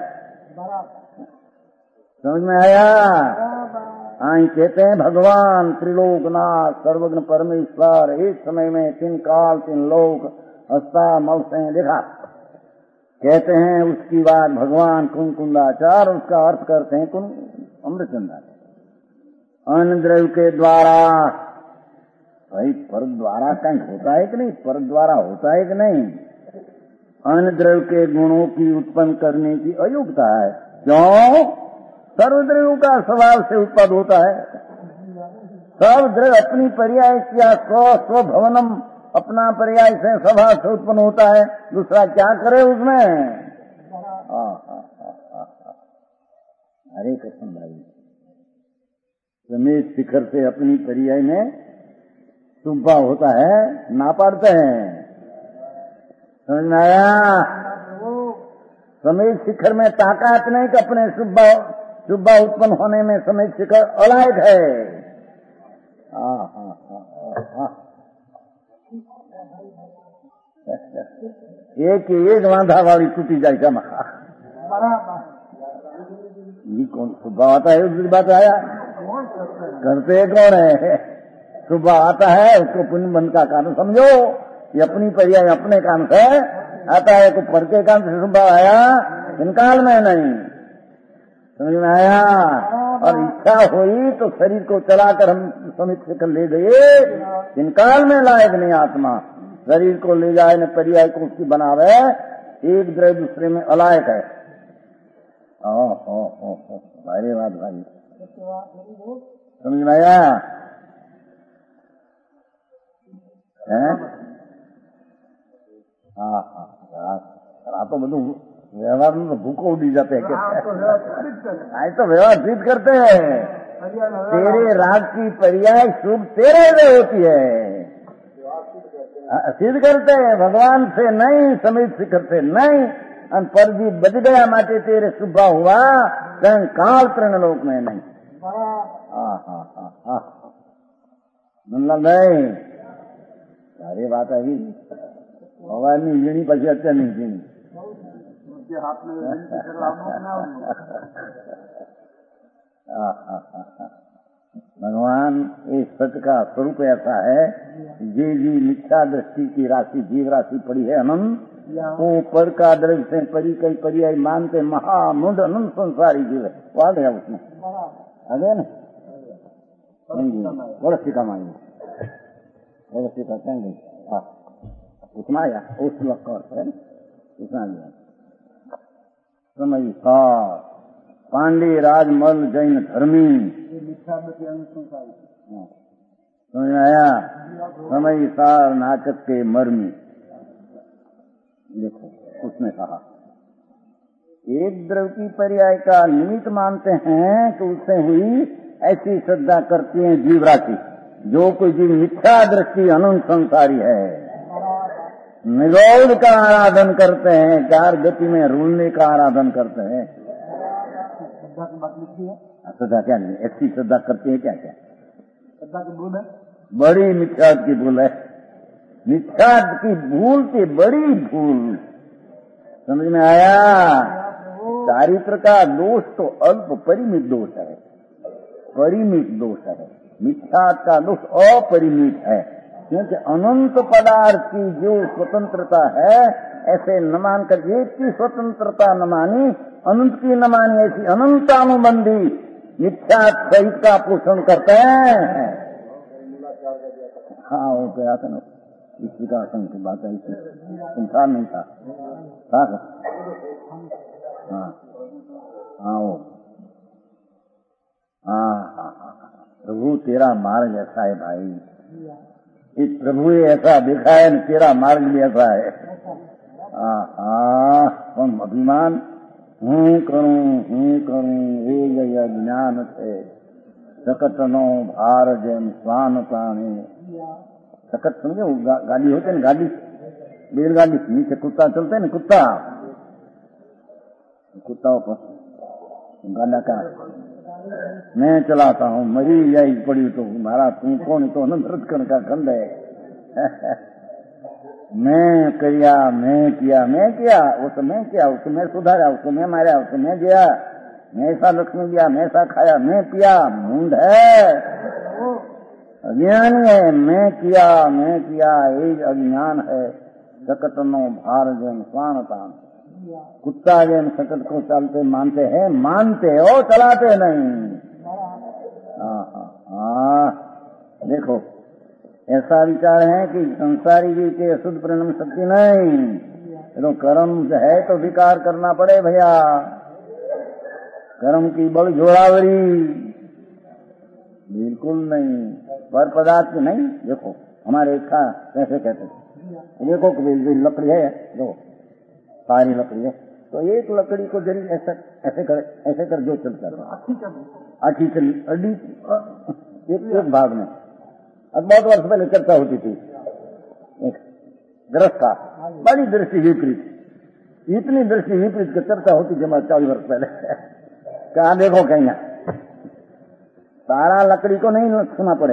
समझ में आया? आई कहते हैं भगवान त्रिलोकनाथ सर्वज्ञ परमेश्वर एक समय में तीन काल तीन लोक हस्ता मल से देखा, कहते हैं उसकी बात भगवान कुंकुंडाचार्य उसका अर्थ करते हैं कुन अमृतचंद्राचार्य। अन्न द्रव्य के द्वारा, भाई पर द्वारा कहीं होता है कि नहीं, पर द्वारा होता है कि नहीं? अन्न द्रव्य के गुणों की उत्पन्न करने की अयोग्यता है। क्यों? सर्वद्रव्यों का स्वभाव से उत्पन्न होता है। सब द्रव्य अपनी पर्याय किया स्व स्वभवनम, अपना पर्याय से स्वभाव से उत्पन्न होता है, दूसरा क्या करे उसमें? आ, आ, आ, आ, आ। हरे कृष्ण भाई, रमेश शिखर से अपनी पर्याय में सुब्बा होता है, ना पढ़ते हैं। समझ में आया? समेत शिखर में ताकत नहीं कि अपने सुब्बा सुब्बा उत्पन्न होने में समेत शिखर अलायक है। हाँ हाँ हाँ हाँ, एक एक वांधा वाली टूटी जाए जमा। ये कौन सुब्बा आता है? दूसरी बात आया करते कौन है? सुब्बा आता है, उसको पुण्य बन का कारण समझो। ये अपनी पर्याय अपने काम से आता है, को पढ़ के काम से सुब्बा आया, इनकाल में नहीं। समझ में आया? और इच्छा हुई तो शरीर को चलाकर हम समित कर ले गए, इनकाल में लायक नहीं आत्मा। शरीर को ले जाए न पर्याय को उसकी बनावे, एक द्रव्य दूसरे में अलायक है। ओ हो हो हो, भारी बात भाई, समझ में आया? हाँ हाँ, आ तो બધું व्यवहार में तो भूखो उड़ी जाते हैं। आज तो व्यवहार सिद्ध करते हैं, तेरे राग की पर्याय शुभ तेरे में होती है, सिद्ध करते हैं। भगवान से नहीं, समित शिखर से नहीं। पर जी बच गया माटे तेरे शुभ हुआ, कहीं काल तृण लोक में नहीं। हाँ हाँ हाँ हाँ, मतलब नहीं सारी बात है। भगवान ने जीनी पची अच्छा नहीं जीनी हाथ में भगवान इस सत्य का स्वरूप ऐसा है, ये जी मिथ्या दृष्टि की राशि जीव राशि पड़ी है अनंत, वो पर का दृष्टि से परी कई पर्याय मानते महामुंड अनंत संसारी जीव है। वो आ गया उसमें, आ गया ना? बड़ा सीखा मांगे, बड़ा सीखा कहेंगे उतना आया उस लक्कर है, उतना गया समय सार पांडे राजमल जैन धर्मी। समझ में आया? समय सार नाटक के मर्मी। देखो उसने कहा एक द्रव्य की पर्याय का निमित्त मानते हैं तो उससे हुई ऐसी श्रद्धा करती है जीव राशि, जो कोई जीव मिथ्या दृष्टि अनंत संसारी है। निगौध का आराधन करते हैं, चार गति में रूलने का आराधन करते हैं। श्रद्धा क्या नहीं, ऐसी श्रद्धा करते हैं क्या क्या? श्रद्धा की भूल है, बड़ी मिथ्या की भूल है। मिथ्या की भूल की बड़ी भूल। समझ में आया? चारित्र का दोष तो अल्प परिमित दोष है, परिमित दोष है। मिथ्या का दोष अपरिमित है, क्योंकि अनंत पदार्थ की जो स्वतंत्रता है, ऐसे न मानकर एक की स्वतंत्रता न मानी, अनंत की न मानी, ऐसी अनंतानुबंधी मिथ्या सहित का पोषण करते हैं। हाँ वो क्या था ना, इस विकास की बात है, संसार नहीं था। हाँ हाँ वो हाँ हाँ हाँ, प्रभु तेरा मार्ग ऐसा है भाई, इस प्रभु ने ऐसा देखा है न, तेरा मार्ग भी ऐसा है। हम अभिमान हूँ करूँ हूँ करूँ हे जय ज्ञान से सकट नो भार जैन स्वान प्राणी। सकट समझे वो गा, गाड़ी होते न, गाड़ी बैलगाड़ी, नीचे कुत्ता चलते न, कुत्ता कुत्ताओं पर गाड़ा का मैं चलाता हूँ, मरी जाई पड़ी तो महाराज तू कौन, तो अनंत का खंड है। मैं किया मैं किया मैं किया वो तो मैं किया, उसको मैं सुधारा, उसको मैं मारा, उसको मैं दिया, मैं ऐसा लक्ष्मी दिया, मैं ऐसा खाया, मैं पिया। मुंड है, अज्ञान है। मैं किया मैं किया एक अज्ञान है। सकटनो भार जन स्वानता, कुत्ता जन सकट को चलते मानते हैं, मानते हो चलाते नहीं। हाँ हाँ हाँ, देखो ऐसा विचार है कि संसारी जीव के अशुद्ध परिणाम शक्ति नहीं, तो कर्म है तो विकार करना पड़े भैया, कर्म की बड़ जोड़ावरी बिल्कुल नहीं, पर पदार्थ नहीं। देखो हमारे इच्छा कैसे कहते थे, देखो लकड़ी है, दो सारी लकड़ी है, तो एक लकड़ी को जरी ऐसा ऐसे कर ऐसे कर जो चलता था, आखी चली अड्डी एक एक भाग में। अब बहुत वर्ष पहले चर्चा होती थी एक ग्रस्त का, बड़ी दृष्टि विपरीत, इतनी दृष्टि विपरीत की चर्चा होती थी हमारे चालीस वर्ष पहले। कहा देखो कहीं सारा लकड़ी को नहीं सुना पड़े,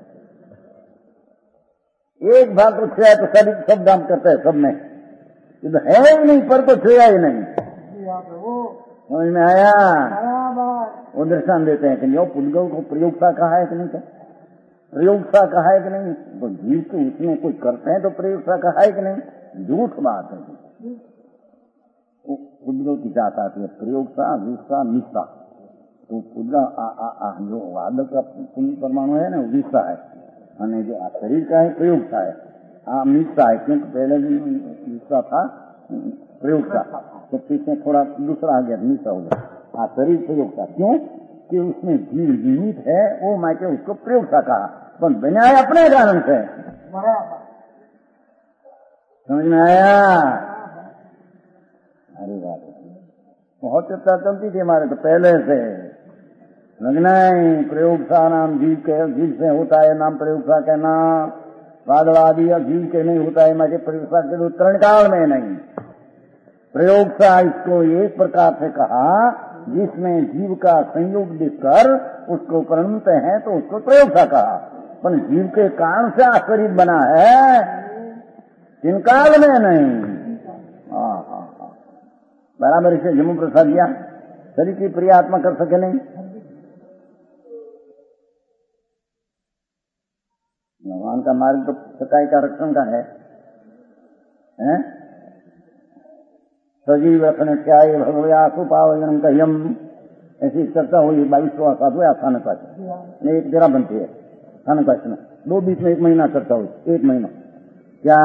एक भाग को छुआ तो सभी सब दाम करते हैं, सब में तो है ही नहीं, पर को छुआ ही नहीं। समझ में आया? वो दृष्टान देते हैं कि नहीं, पुद्गल को प्रयोगता कहा है कि नहीं, प्रयोगता कहा है कि नहीं, तो जीव को उसमें कुछ करते हैं तो प्रयोगता कहा है कि नहीं, झूठ बात है। पुद्गल की जात आती है प्रयोगता, विषता, निष्ठा। तो पुद्गल जो वादक का परमाणु है ना, विषता है, और जो शरीर का है प्रयोगता है, आ मिलता है, क्योंकि पहले दूसरा था प्रयोगता, तो पीछे थोड़ा दूसरा आ गया, मिलता हो गया। हाँ, शरीर प्रयोगता क्यों कि उसमें जीव जीवित है, वो मायके उसको प्रयोगता कहा, पर बनाया अपने कारण से। समझ में आया? अरे बात बहुत चर्चा चलती थी हमारे तो पहले से, लगना प्रयोगता नाम जीव के जीव से होता है, नाम प्रयोगता के नाम वादवादी या जीव के नहीं होता है, मैं प्रयोगता के उत्तरण काल में नहीं। प्रयोगता इसको एक प्रकार से कहा जिसमें जीव का संयोग दिखकर उसको प्रणमते हैं तो उसको प्रयोगता कहा, पर जीव के कारण से आश्चर्य बना है, जिन काल में नहीं। हाँ हाँ हाँ, बराबर इसे जम्मू प्रसाद दिया, शरीर की प्रिय आत्मा कर सके नहीं। भगवान का मार्ग तो सकाई का रक्षण का है, हैं? सजीव रखने क्या भगवया सुपावजन कह्यम, ऐसी चर्चा हुई बाईसवा सातवें स्थान का एक जरा बनती है स्थान का में, दो बीच में एक महीना चर्चा हुई, एक महीना क्या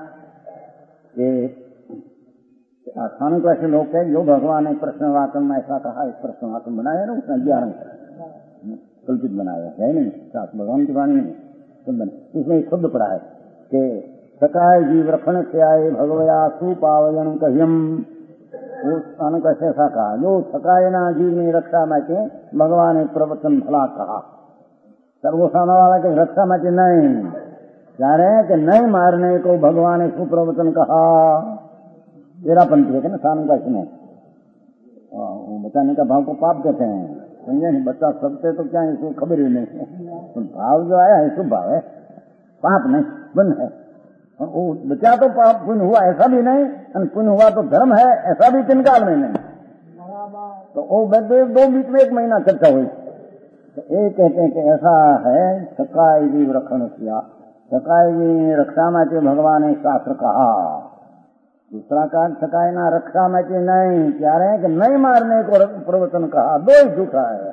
स्थान का लोग कहें जो भगवान ने प्रश्न वाचन में ऐसा कहा, इस प्रश्न वाचन बनाया ना उसने ज्ञान कल्पित बनाया है नहीं, साथ भगवान की वाणी नहीं, इसमें शब्द पड़ा है कि सकाय जीव रखण से आए भगवया सुपावजन कह्यम, उस स्थान का ऐसा कहा जो सकाय ना जीव ने रक्षा में के भगवान ने प्रवचन फला कहा, सर्वोसामा वाला के रक्षा में के नहीं कह रहे हैं कि नहीं मारने को भगवान ने सुप्रवचन कहा। तेरा पंथी है ना स्थान का, इसमें वो बचाने का भाव को पाप कहते हैं, समझे? बच्चा सबसे तो क्या इसको खबर ही नहीं है, तो भाव जो आया है शुभ भाव है, पाप नहीं पुण्य है। वो बच्चा तो पाप पुण्य हुआ ऐसा भी नहीं, और पुण्य हुआ तो धर्म है ऐसा भी तीन काल में नहीं। तो वो दो बीच में एक महीना चर्चा हुई, तो एक कहते हैं कि ऐसा है सकाय जीव रक्षण किया, सकाय जी रक्षा में के भगवान ने शास्त्र कहा, दूसरा कारण सकाय ना रक्षा में के नहीं, क्या रहे हैं कि नहीं मारने को प्रवचन कहा, दो ही झूठा है।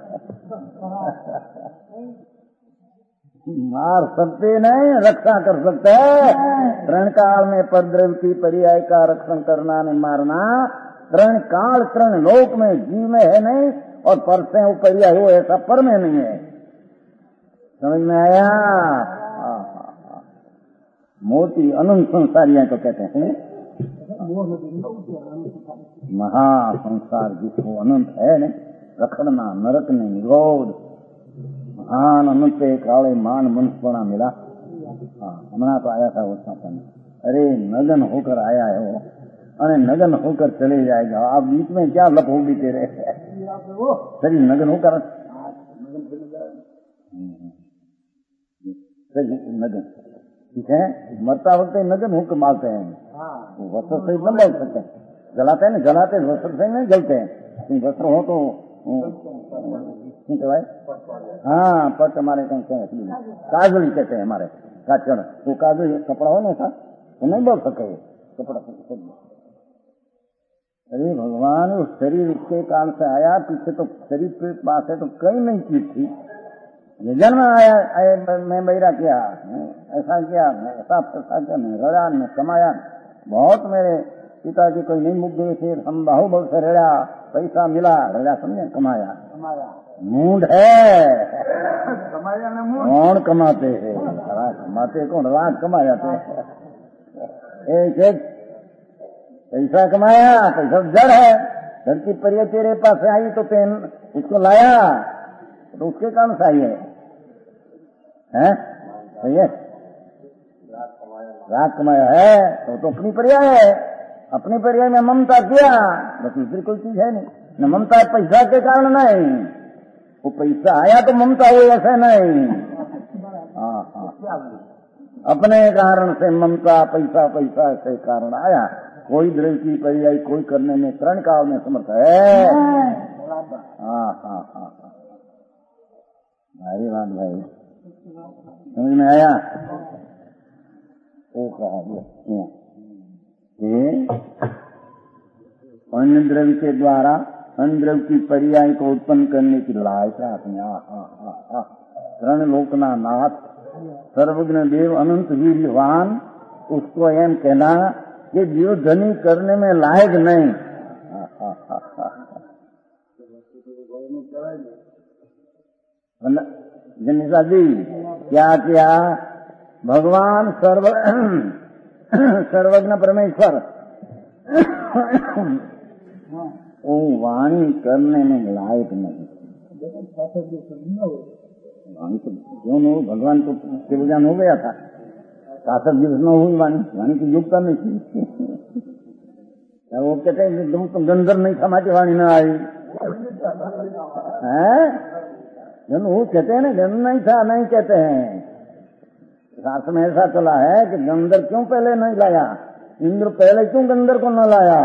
मार सकते नहीं, रक्षा कर सकते हैं। तृण काल में परद्रव्य की पर्याय का रक्षण करना नहीं मारना, तृण काल तृण लोक में जीव में है नहीं, और पर से वो पर्याय हो ऐसा पर में नहीं है। समझ में आया? मोती अनंत संसारियां को कहते हैं, महासंसार जिसको अनंत है न, रखड़ना नरक ने निरोध महान अनंत काले मान मनुष्यपणा मिला। हाँ, हमारा तो आया था वो साधन, अरे नगन होकर आया है वो, अरे नगन होकर चले जाएगा, आप बीच में क्या लप होगी तेरे शरीर नगन होकर नगन, ठीक है, मरता वक्त नगन होकर मारते हैं, वस्त्र से न बोल सकते हैं, जलाते हैं ना, जलाते वस्त्र से नहीं जलते हैं, वस्त्र हो तो भाई हाँ पट हमारे काजल कहते हैं हमारे काचड़, तो काजल कपड़ा हो ना ऐसा तो नहीं बोल सकते कपड़ा। अरे भगवान उस शरीर के काल से आया, पीछे तो शरीर के पास है तो कई नहीं चीज थी, जन्म आया, आया मैं बैरा किया, ऐसा किया, मैं ऐसा ऐसा किया, मैं रड़ा, मैं कमाया, बहुत मेरे पिताजी कोई नहीं मुख गए थे, हम बाहु बहुत से रड़ा, पैसा मिला, रड़ा समझे, कमाया मूड है, कमाया ना मूड, कौन कमाते हैं, कमाते कौन, रात कमा जाते हैं। एक एक पैसा कमाया, पैसा जड़ है, जड़ की परिया तेरे पास आई तो पेन उसको लाया तो उसके कारण से आई है, हैं? सही है, राग कमाया है तो, तो अपनी परिया है, अपनी परिया में ममता किया, बस दूसरी कोई चीज है नहीं। न ममता पैसा के कारण नहीं, वो पैसा आया तो ममता हुई ऐसे नहीं। हाँ हाँ, अपने कारण से ममता, पैसा पैसा ऐसे कारण आया। कोई द्रव्य की पर्याय कोई करने में तरण काल में समर्थ है। हाँ हाँ हाँ, भारी बात भाई, समझ में आया? वो कहा अन्य द्रव्य के द्वारा अन्य द्रव्य की पर्याय को उत्पन्न करने की लायका अपने तरण लोकना नाथ सर्वज्ञ देव अनंत वीरवान, उसको एम कहना कि जीव धनी करने में लायक नहीं। जनिसा जी क्या क्या भगवान सर्व सर्वज्ञ परमेश्वर वो वाणी करने में लायक नहीं। वाणी तो क्यों न हो, भगवान तो शिवज्ञान हो गया था, शासक दिवस न हुई वाणी, वाणी की योग्यता नहीं थी। वो कहते हैं तुम तो गंधर नहीं था, माटी वाणी न आई है, वो कहते हैं ना गंध नहीं था, नहीं कहते हैं। शास्त्र में ऐसा चला है कि गंधर क्यों पहले नहीं लाया, इंद्र पहले क्यों गंधर को न लाया,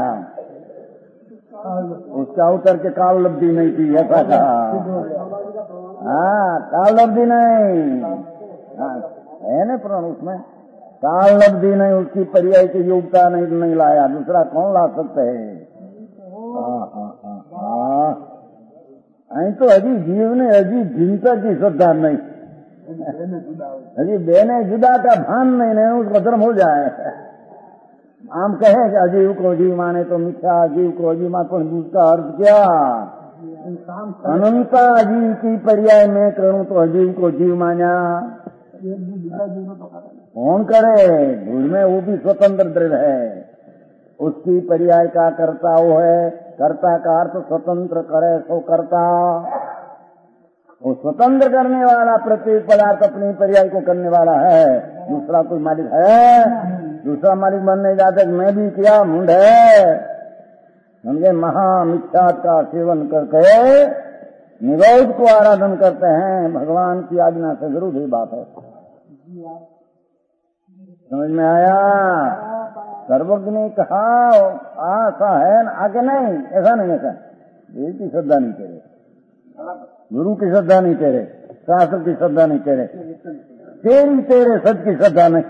उसका उतर के काल लब्धि नहीं थी, ऐसा कहा। हाँ, काल लब्धि नहीं, हाँ है ना पुराण उसमें, काल लब्धि नहीं, उसकी पर्याय की योग्यता नहीं, नहीं लाया, दूसरा कौन ला सकते है। हाँ हाँ हाँ हाँ, अं तो हजी जीव ने हजी चिंता की श्रद्धा नहीं, हजी बेने जुदा का भान नहीं, नहीं उसका धर्म हो जाए। आम कहे कि अजीव को जीव माने तो मिथ्या, अजीव को अजीव माने तो उसका अर्थ क्या, अनंता अजीव की पर्याय में करूं तो अजीव को जीव माना, कौन करे, भूल में वो भी स्वतंत्र द्रव्य है, उसकी पर्याय का कर्ता वो है, कर्ता का अर्थ स्वतंत्र करे सो कर्ता, वो स्वतंत्र करने वाला प्रत्येक पदार्थ अपनी पर्याय को करने वाला है, दूसरा कोई मालिक है, दूसरा मालिक बनने जाते मैं भी किया मुंड है, समझे, महामिथ्या का सेवन करके निरोध को आराधन करते हैं, भगवान की आज्ञा से जरूर ही बात है। समझ में आया? सर्वज्ञ ने कहा आशा है न आगे नहीं, ऐसा नहीं, ऐसा देव की श्रद्धा नहीं तेरे, गुरु की श्रद्धा नहीं तेरे, शास्त्र की श्रद्धा नहीं तेरे, तेरी तेरे सच की श्रद्धा नहीं।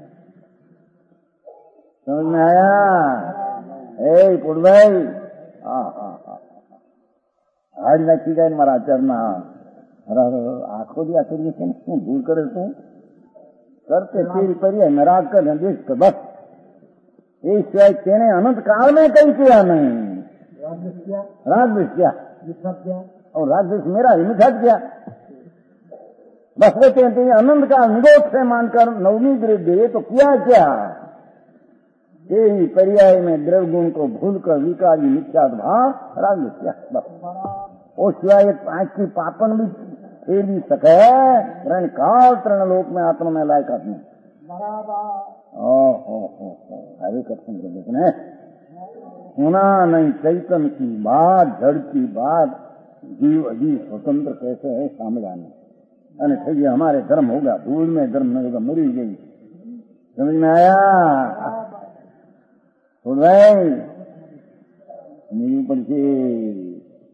समझ में आया? ए पुरभाई, हाँ हाँ हाँ, हाड़ी नाखी जाए मारा चरना, आखो दिया करिए શું ભૂલ કરે તું करते तेरी परिया में राग कर देश के बस, ये सिवाय तेने अनंत काल में कहीं किया नहीं, राग देश किया और राग देश मेरा ही मिठा किया, बस वो कहते हैं अनंत काल निरोध से मानकर नवमी द्रव्य दे तो किया क्या, यही पर्याय में द्रव्य गुण को भूलकर विकारी मिथ्या भाव राग देश किया, बस वो सिवाय आंख की पापन भी फेर भी सके, रण काल तरण लोक में आत्मा में लायक आदमी हरे कथन के देखने सुना नहीं चैतन्य की बात, जड़ की बात, जीव अजीव स्वतंत्र कैसे है सामने आने, अरे ठीक है हमारे धर्म होगा, दूर में धर्म नहीं होगा, मरी गई। समझ में आया? सुन भाई मेरी पढ़ी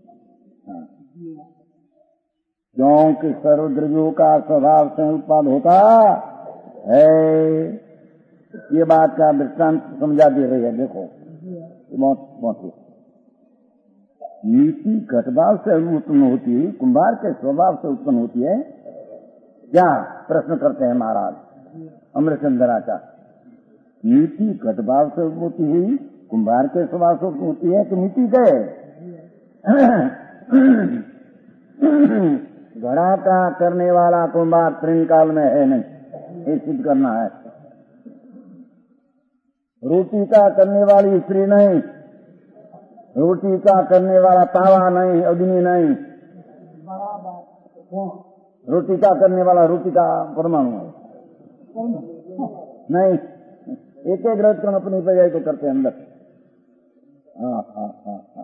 क्योंकि सर्वद्रव्यों का स्वभाव से उत्पाद होता है, ये बात का दृष्टांत समझा दे रही है। देखो बहुत बहुत नीति घटभाव से उत्पन्न होती है, कुंभार के स्वभाव से उत्पन्न होती है क्या, प्रश्न करते हैं महाराज अमृतचंद्र आचार्य। नीति घटभाव से उत्पत्ति हुई, कुंभार के स्वभाव से उत्पन्न होती है कि नीति गए घड़ा का करने वाला कुंभार तृण काल में है नहीं, ये सिद्ध करना है। रोटी का करने वाली स्त्री नहीं, रोटी का करने वाला तावा नहीं, अग्नि नहीं, रोटी का करने वाला रोटी का परमाणु नहीं। एक एक रत्न अपनी बजाय को करते अंदर। हाँ हाँ हाँ हाँ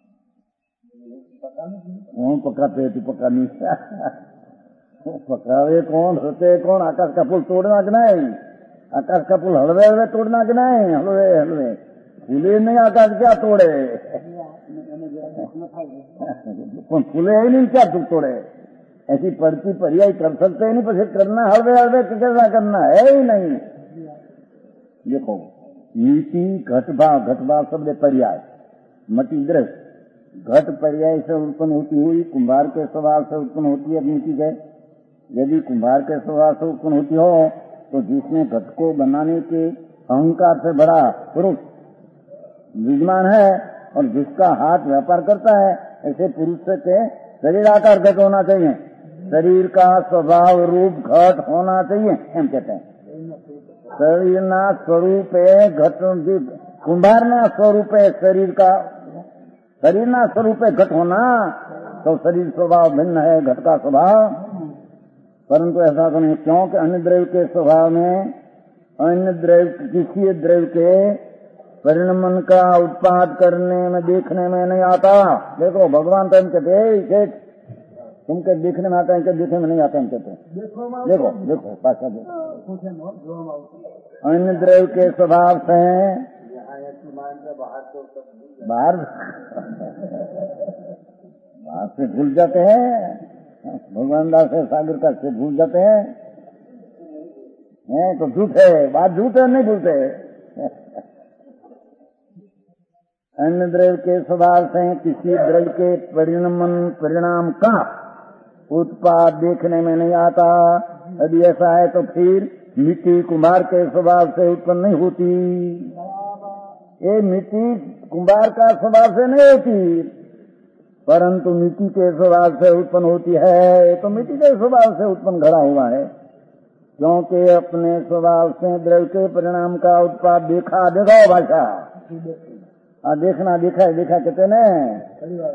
कौन पकाते तू पका नहीं पकावे कौन, होते कौन? आकाश का पुल तोड़ना कि नहीं? आकाश का पुल हलवे हलवे तोड़ना कि नहीं? हलवे हलवे फूले नहीं, आकाश क्या तोड़े? फूले ही नहीं, क्या तू तोड़े? ऐसी पड़ती परियाई कर सकते ही नहीं, पर करना हलवे हलवे कैसा करना है ही नहीं। देखो नीति घटभाव, घटभाव शब्द पर्याय, मटी दृष्ट, घट पर्याय से उत्पन्न होती हुई कुंभार के स्वभाव से उत्पन्न होती है नीति है। यदि कुंभार के स्वभाव से उत्पन्न होती हो तो जिसने घट को बनाने के अहंकार से बड़ा पुरुष विद्यमान है और जिसका हाथ व्यापार करता है, ऐसे पुरुष के शरीर आकार घट होना चाहिए, शरीर का स्वभाव रूप घट होना चाहिए। हम कहते हैं शरीर ना स्वरूप घट, कुंभार ना स्वरूप शरीर का, शरीर ना स्वरूप घट होना, तो शरीर स्वभाव भिन्न है घट का स्वभाव। परंतु ऐसा तो नहीं, क्योंकि अन्य द्रव्य के स्वभाव में अन्य द्रव्य किसी द्रव्य के परिणमन का उत्पाद करने में देखने में नहीं आता। देखो भगवान तो हम कहते तुमके देखने में आता है, इनके देखने में नहीं आता हम कहते। देखो देखो पासा अन्य द्रव्य के स्वभाव से बाहर बाहर से भूल जाते हैं, भगवान दास से सागर का से भूल जाते हैं, हैं तो झूठ है, बात झूठ है, नहीं भूलते। अन्य द्रव्य के स्वभाव से किसी द्रव्य के परिणमन परिणाम का उत्पाद देखने में नहीं आता। यदि ऐसा है तो फिर मिट्टी कुम्हार के स्वभाव से उत्पन्न नहीं होती। ये मिट्टी कुम्हार का स्वभाव से नहीं होती, परंतु मिट्टी के स्वभाव से उत्पन्न होती है। तो मिट्टी के स्वभाव से उत्पन्न घड़ा हुआ है, क्योंकि अपने स्वभाव से द्रव्य के परिणाम का उत्पाद देखा। देखो भाषा आ, देखना देखा देखा कहते न,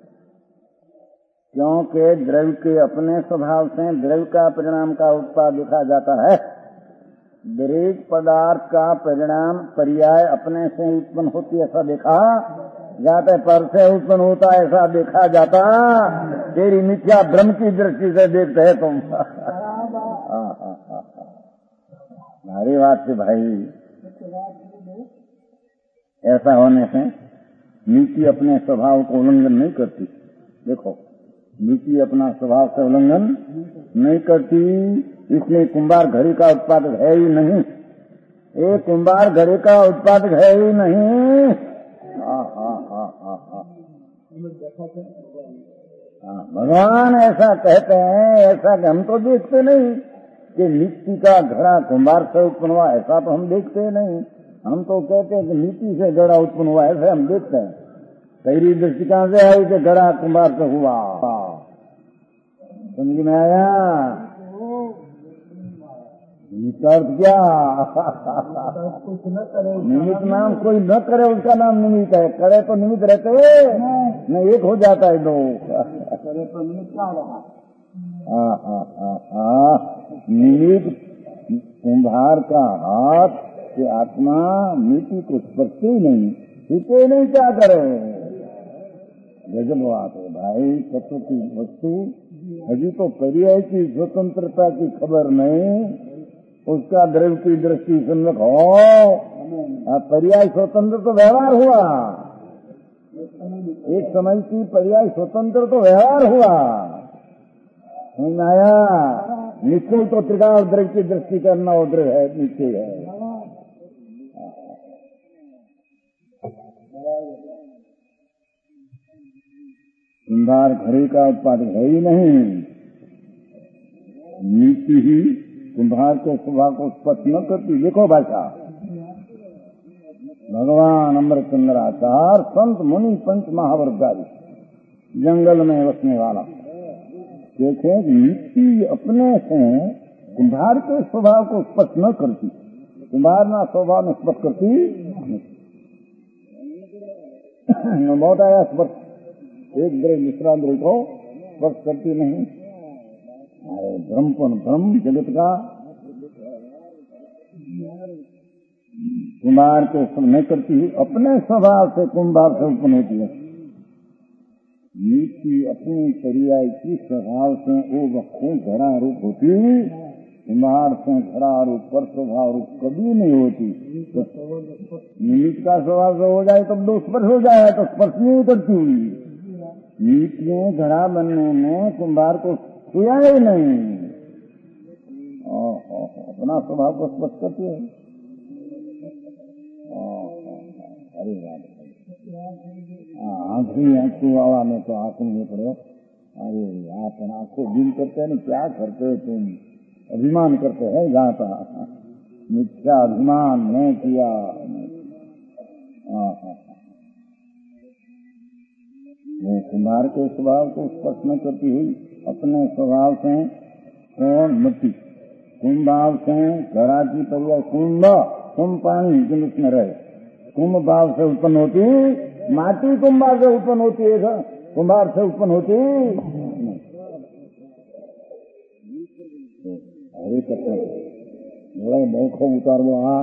क्योंकि द्रव्य के अपने स्वभाव से द्रव्य का परिणाम का उत्पाद देखा जाता है। दरेक पदार्थ का परिणाम पर्याय अपने से उत्पन्न होती ऐसा देखा जाता है, पर से उत्पन्न होता ऐसा देखा जाता। तेरी मिथ्या ब्रह्म की दृष्टि से देखते हैं तुम। हमारी बात से भाई, ऐसा होने से नीति अपने स्वभाव को उल्लंघन नहीं करती। देखो नीति अपना स्वभाव से उल्लंघन नहीं करती, इसलिए कुंभार घड़ी का उत्पादक है ही नहीं। ये कुंभार घड़ी का उत्पादक है ही नहीं। हाँ हाँ हाँ हाँ हाँ भगवान ऐसा कहते हैं, ऐसा कि हम तो देखते नहीं कि मिट्टी का घड़ा कुंभार से उत्पन्न हुआ, ऐसा तो हम देखते नहीं। हम तो कहते हैं कि मिट्टी से घड़ा उत्पन्न हुआ, ऐसे हम देखते हैं। तेरी दृष्टिकोण से है कि घड़ा कुंभार से हुआ। समझ में आया? निमित्त क्या? निमित्त नाम कोई न करे उसका नाम निमित्त है, करे तो निमित्त रहते न, एक हो जाता है दो। करे तो निमित्त ना रहा। हाँ हाँ हाँ हाँ निमित्त कुंभार का हाथ कि आत्मा मिट्टी को स्पर्श ही नहीं, छूते नहीं, क्या करे? गजब बात है भाई। तत्व की वस्तु अभी तो पर्याय की स्वतंत्रता की खबर नहीं, उसका द्रव्य की दृष्टि से हो। पर्याय स्वतंत्र तो व्यवहार हुआ, एक समय की पर्याय स्वतंत्र तो व्यवहार हुआ। आया निश्चय तो त्रिकाल द्रव्य की दृष्टि करना वो द्रव्य है, निश्चय है। कुंभार घड़ी का उत्पादक है ही नहीं। नीति ही कुंभार के स्वभाव को स्पष्ट न करती। देखो भाषा भगवान अमृतचंद्राचार्य संत मुनि पंच महावर्गारी जंगल में बसने वाला देखे, मिट्टी अपने से कुंभार के स्वभाव को स्पष्ट न करती। कुंभारना स्वभाव में स्पर्श करती बहुत आया स्पर्श, एक द्रव्य दूसरा द्रव्य को स्पर्श करती नहीं। अरे ब्रह्मपन ब्रह्म जगत का कुंभार के नहीं करती, अपने स्वभाव से कुंभार से उत्पन्न होती है। नीति अपनी पर्याय की स्वभाव से वो वक्त घड़ा रूप होती, कुंभार से घड़ा रूप पर स्वभाव रूप कभी नहीं होती। नीति का स्वभाव से हो जाए तब तो स्पर्श हो जाए, तो स्पर्श नहीं करती हुई। नीति में घड़ा बनने में कुंभार को छुआ ही नहीं, अपना स्वभाव को स्पर्श करती है। अरे आंखी आंखों वाला में तो आंखों में पड़ो। अरे आप आंखों दिन करते हैं, क्या करते हो तुम? अभिमान करते हैं जाता मिथ्या अभिमान नहीं किया। वो कुमार के स्वभाव को स्पर्श न करती हुई अपने स्वभाव से कौन मिट्टी, कुंभाव से घड़ा की पर्याय कुंभ, कुंभ पानी जिसमें रहे, कुंभ भाव से उत्पन्न होती, माटी कुंभार से उत्पन्न होती है, कुंभार से उत्पन्न होती। अरे करते बड़ा बहुत खूब उतार वो आ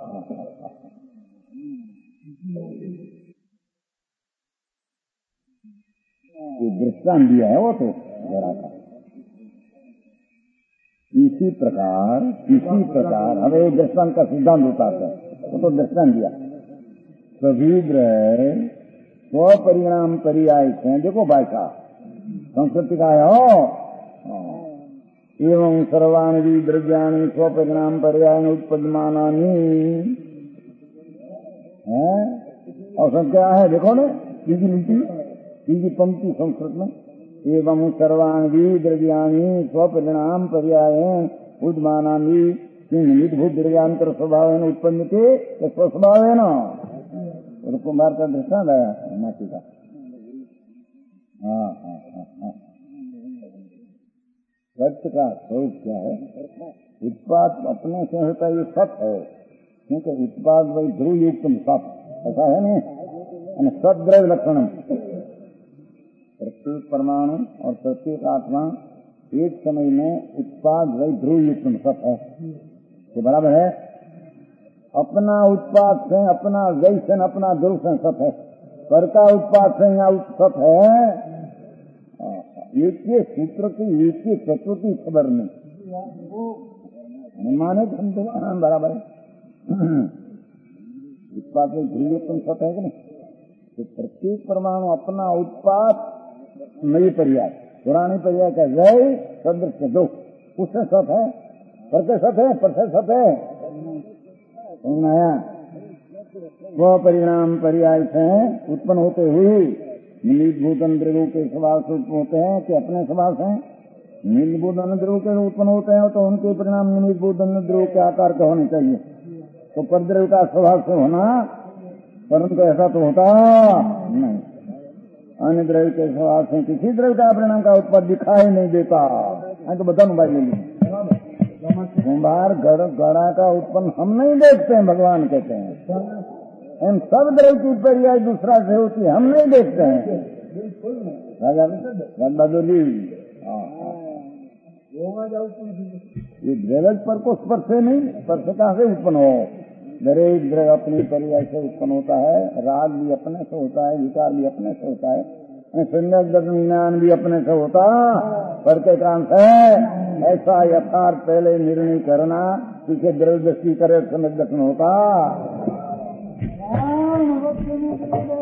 दृष्टान दिया है वो तो जरा का। इसी प्रकार इसी प्रकार हमें दृष्टान का सिद्धांत होता है, वो तो दृष्टान दिया। सभी ग्रह स्वपरिणाम पर्याय से, देखो भाषा संस्कृति का है हो, एवं सर्वाणी द्रव्याणी स्वपरिणाम पर्याय उत्पद्यमानानि है। और सब क्या है देखो ने, तीसरी नीति तीसरी पंक्ति संस्कृत में, एवं सर्वाणी द्रव्याणी स्वपरिणाम पर्याय उत्पद्यमानानि निधभूत द्रव्यांतर स्वभाव उत्पन्न के स्वस्वभाव है ना। तो कुमार का दृष्टांत आया माटी का। हाँ हाँ हाँ हाँ सत्य का स्वरूप क्या है? उत्पाद अपने से होता है, ये सत्य है, क्योंकि उत्पाद वही ध्रुव युक्त सत्य ऐसा है नहीं। सद्रव्य लक्षण, प्रत्येक परमाणु और प्रत्येक आत्मा एक समय में उत्पाद वही ध्रुव युक्त सत्य है, तो बराबर है। अपना उत्पाद से अपना जैसन अपना ध्रुव से सत है, पर का उत्पाद से यहाँ सत है। एक ये सूत्र की एक ही तत्व की खबर नहीं माने तो हम तो बराबर है। उत्पाद में ध्रुव तुम सत है कि नहीं? तो प्रत्येक परमाणु अपना उत्पाद नई पर्याय पुरानी पर्याय का जय सदृश दो उससे सत है, पर के सत है, पर से सत है। नया स्व परिणाम पर्याय से उत्पन्न होते हुए नीलभूतन द्रव्यों के स्वभाव से उत्पन्न होते हैं कि अपने स्वभाव से नीलभूतन द्रव्यों के उत्पन्न होते हैं, तो उनके परिणाम नीलभूतन द्रव्यों के आकार के होने चाहिए। तो परद्रव्य का स्वभाव से होना, परंतु ऐसा तो होता नहीं। अन्य द्रव्य के स्वभाव से किसी द्रव्य का परिणाम का उत्पाद दिखाई नहीं देता। तो बता मोबाइल ले लीजिए, कुंभार गड़ा का उत्पन्न हम नहीं देखते हैं, भगवान कहते हैं। इन सब द्रव्य की पर्याय दूसरा से होती है, हम नहीं देखते हैं। बहादुरी ये द्रव्य पर को स्पर्श नहीं, स्पर्श कहाँ से उत्पन्न हो? दरेक द्रव्य अपनी पर्याय से उत्पन्न होता है। राग भी अपने से होता है, विकार भी अपने से होता है, संज्ञक ज्ञान भी अपने से होता, पर के कारण है। ऐसा यथार्थ पहले निर्णय करना, पीछे द्रव्य दृष्टि करे समय दर्शन होता।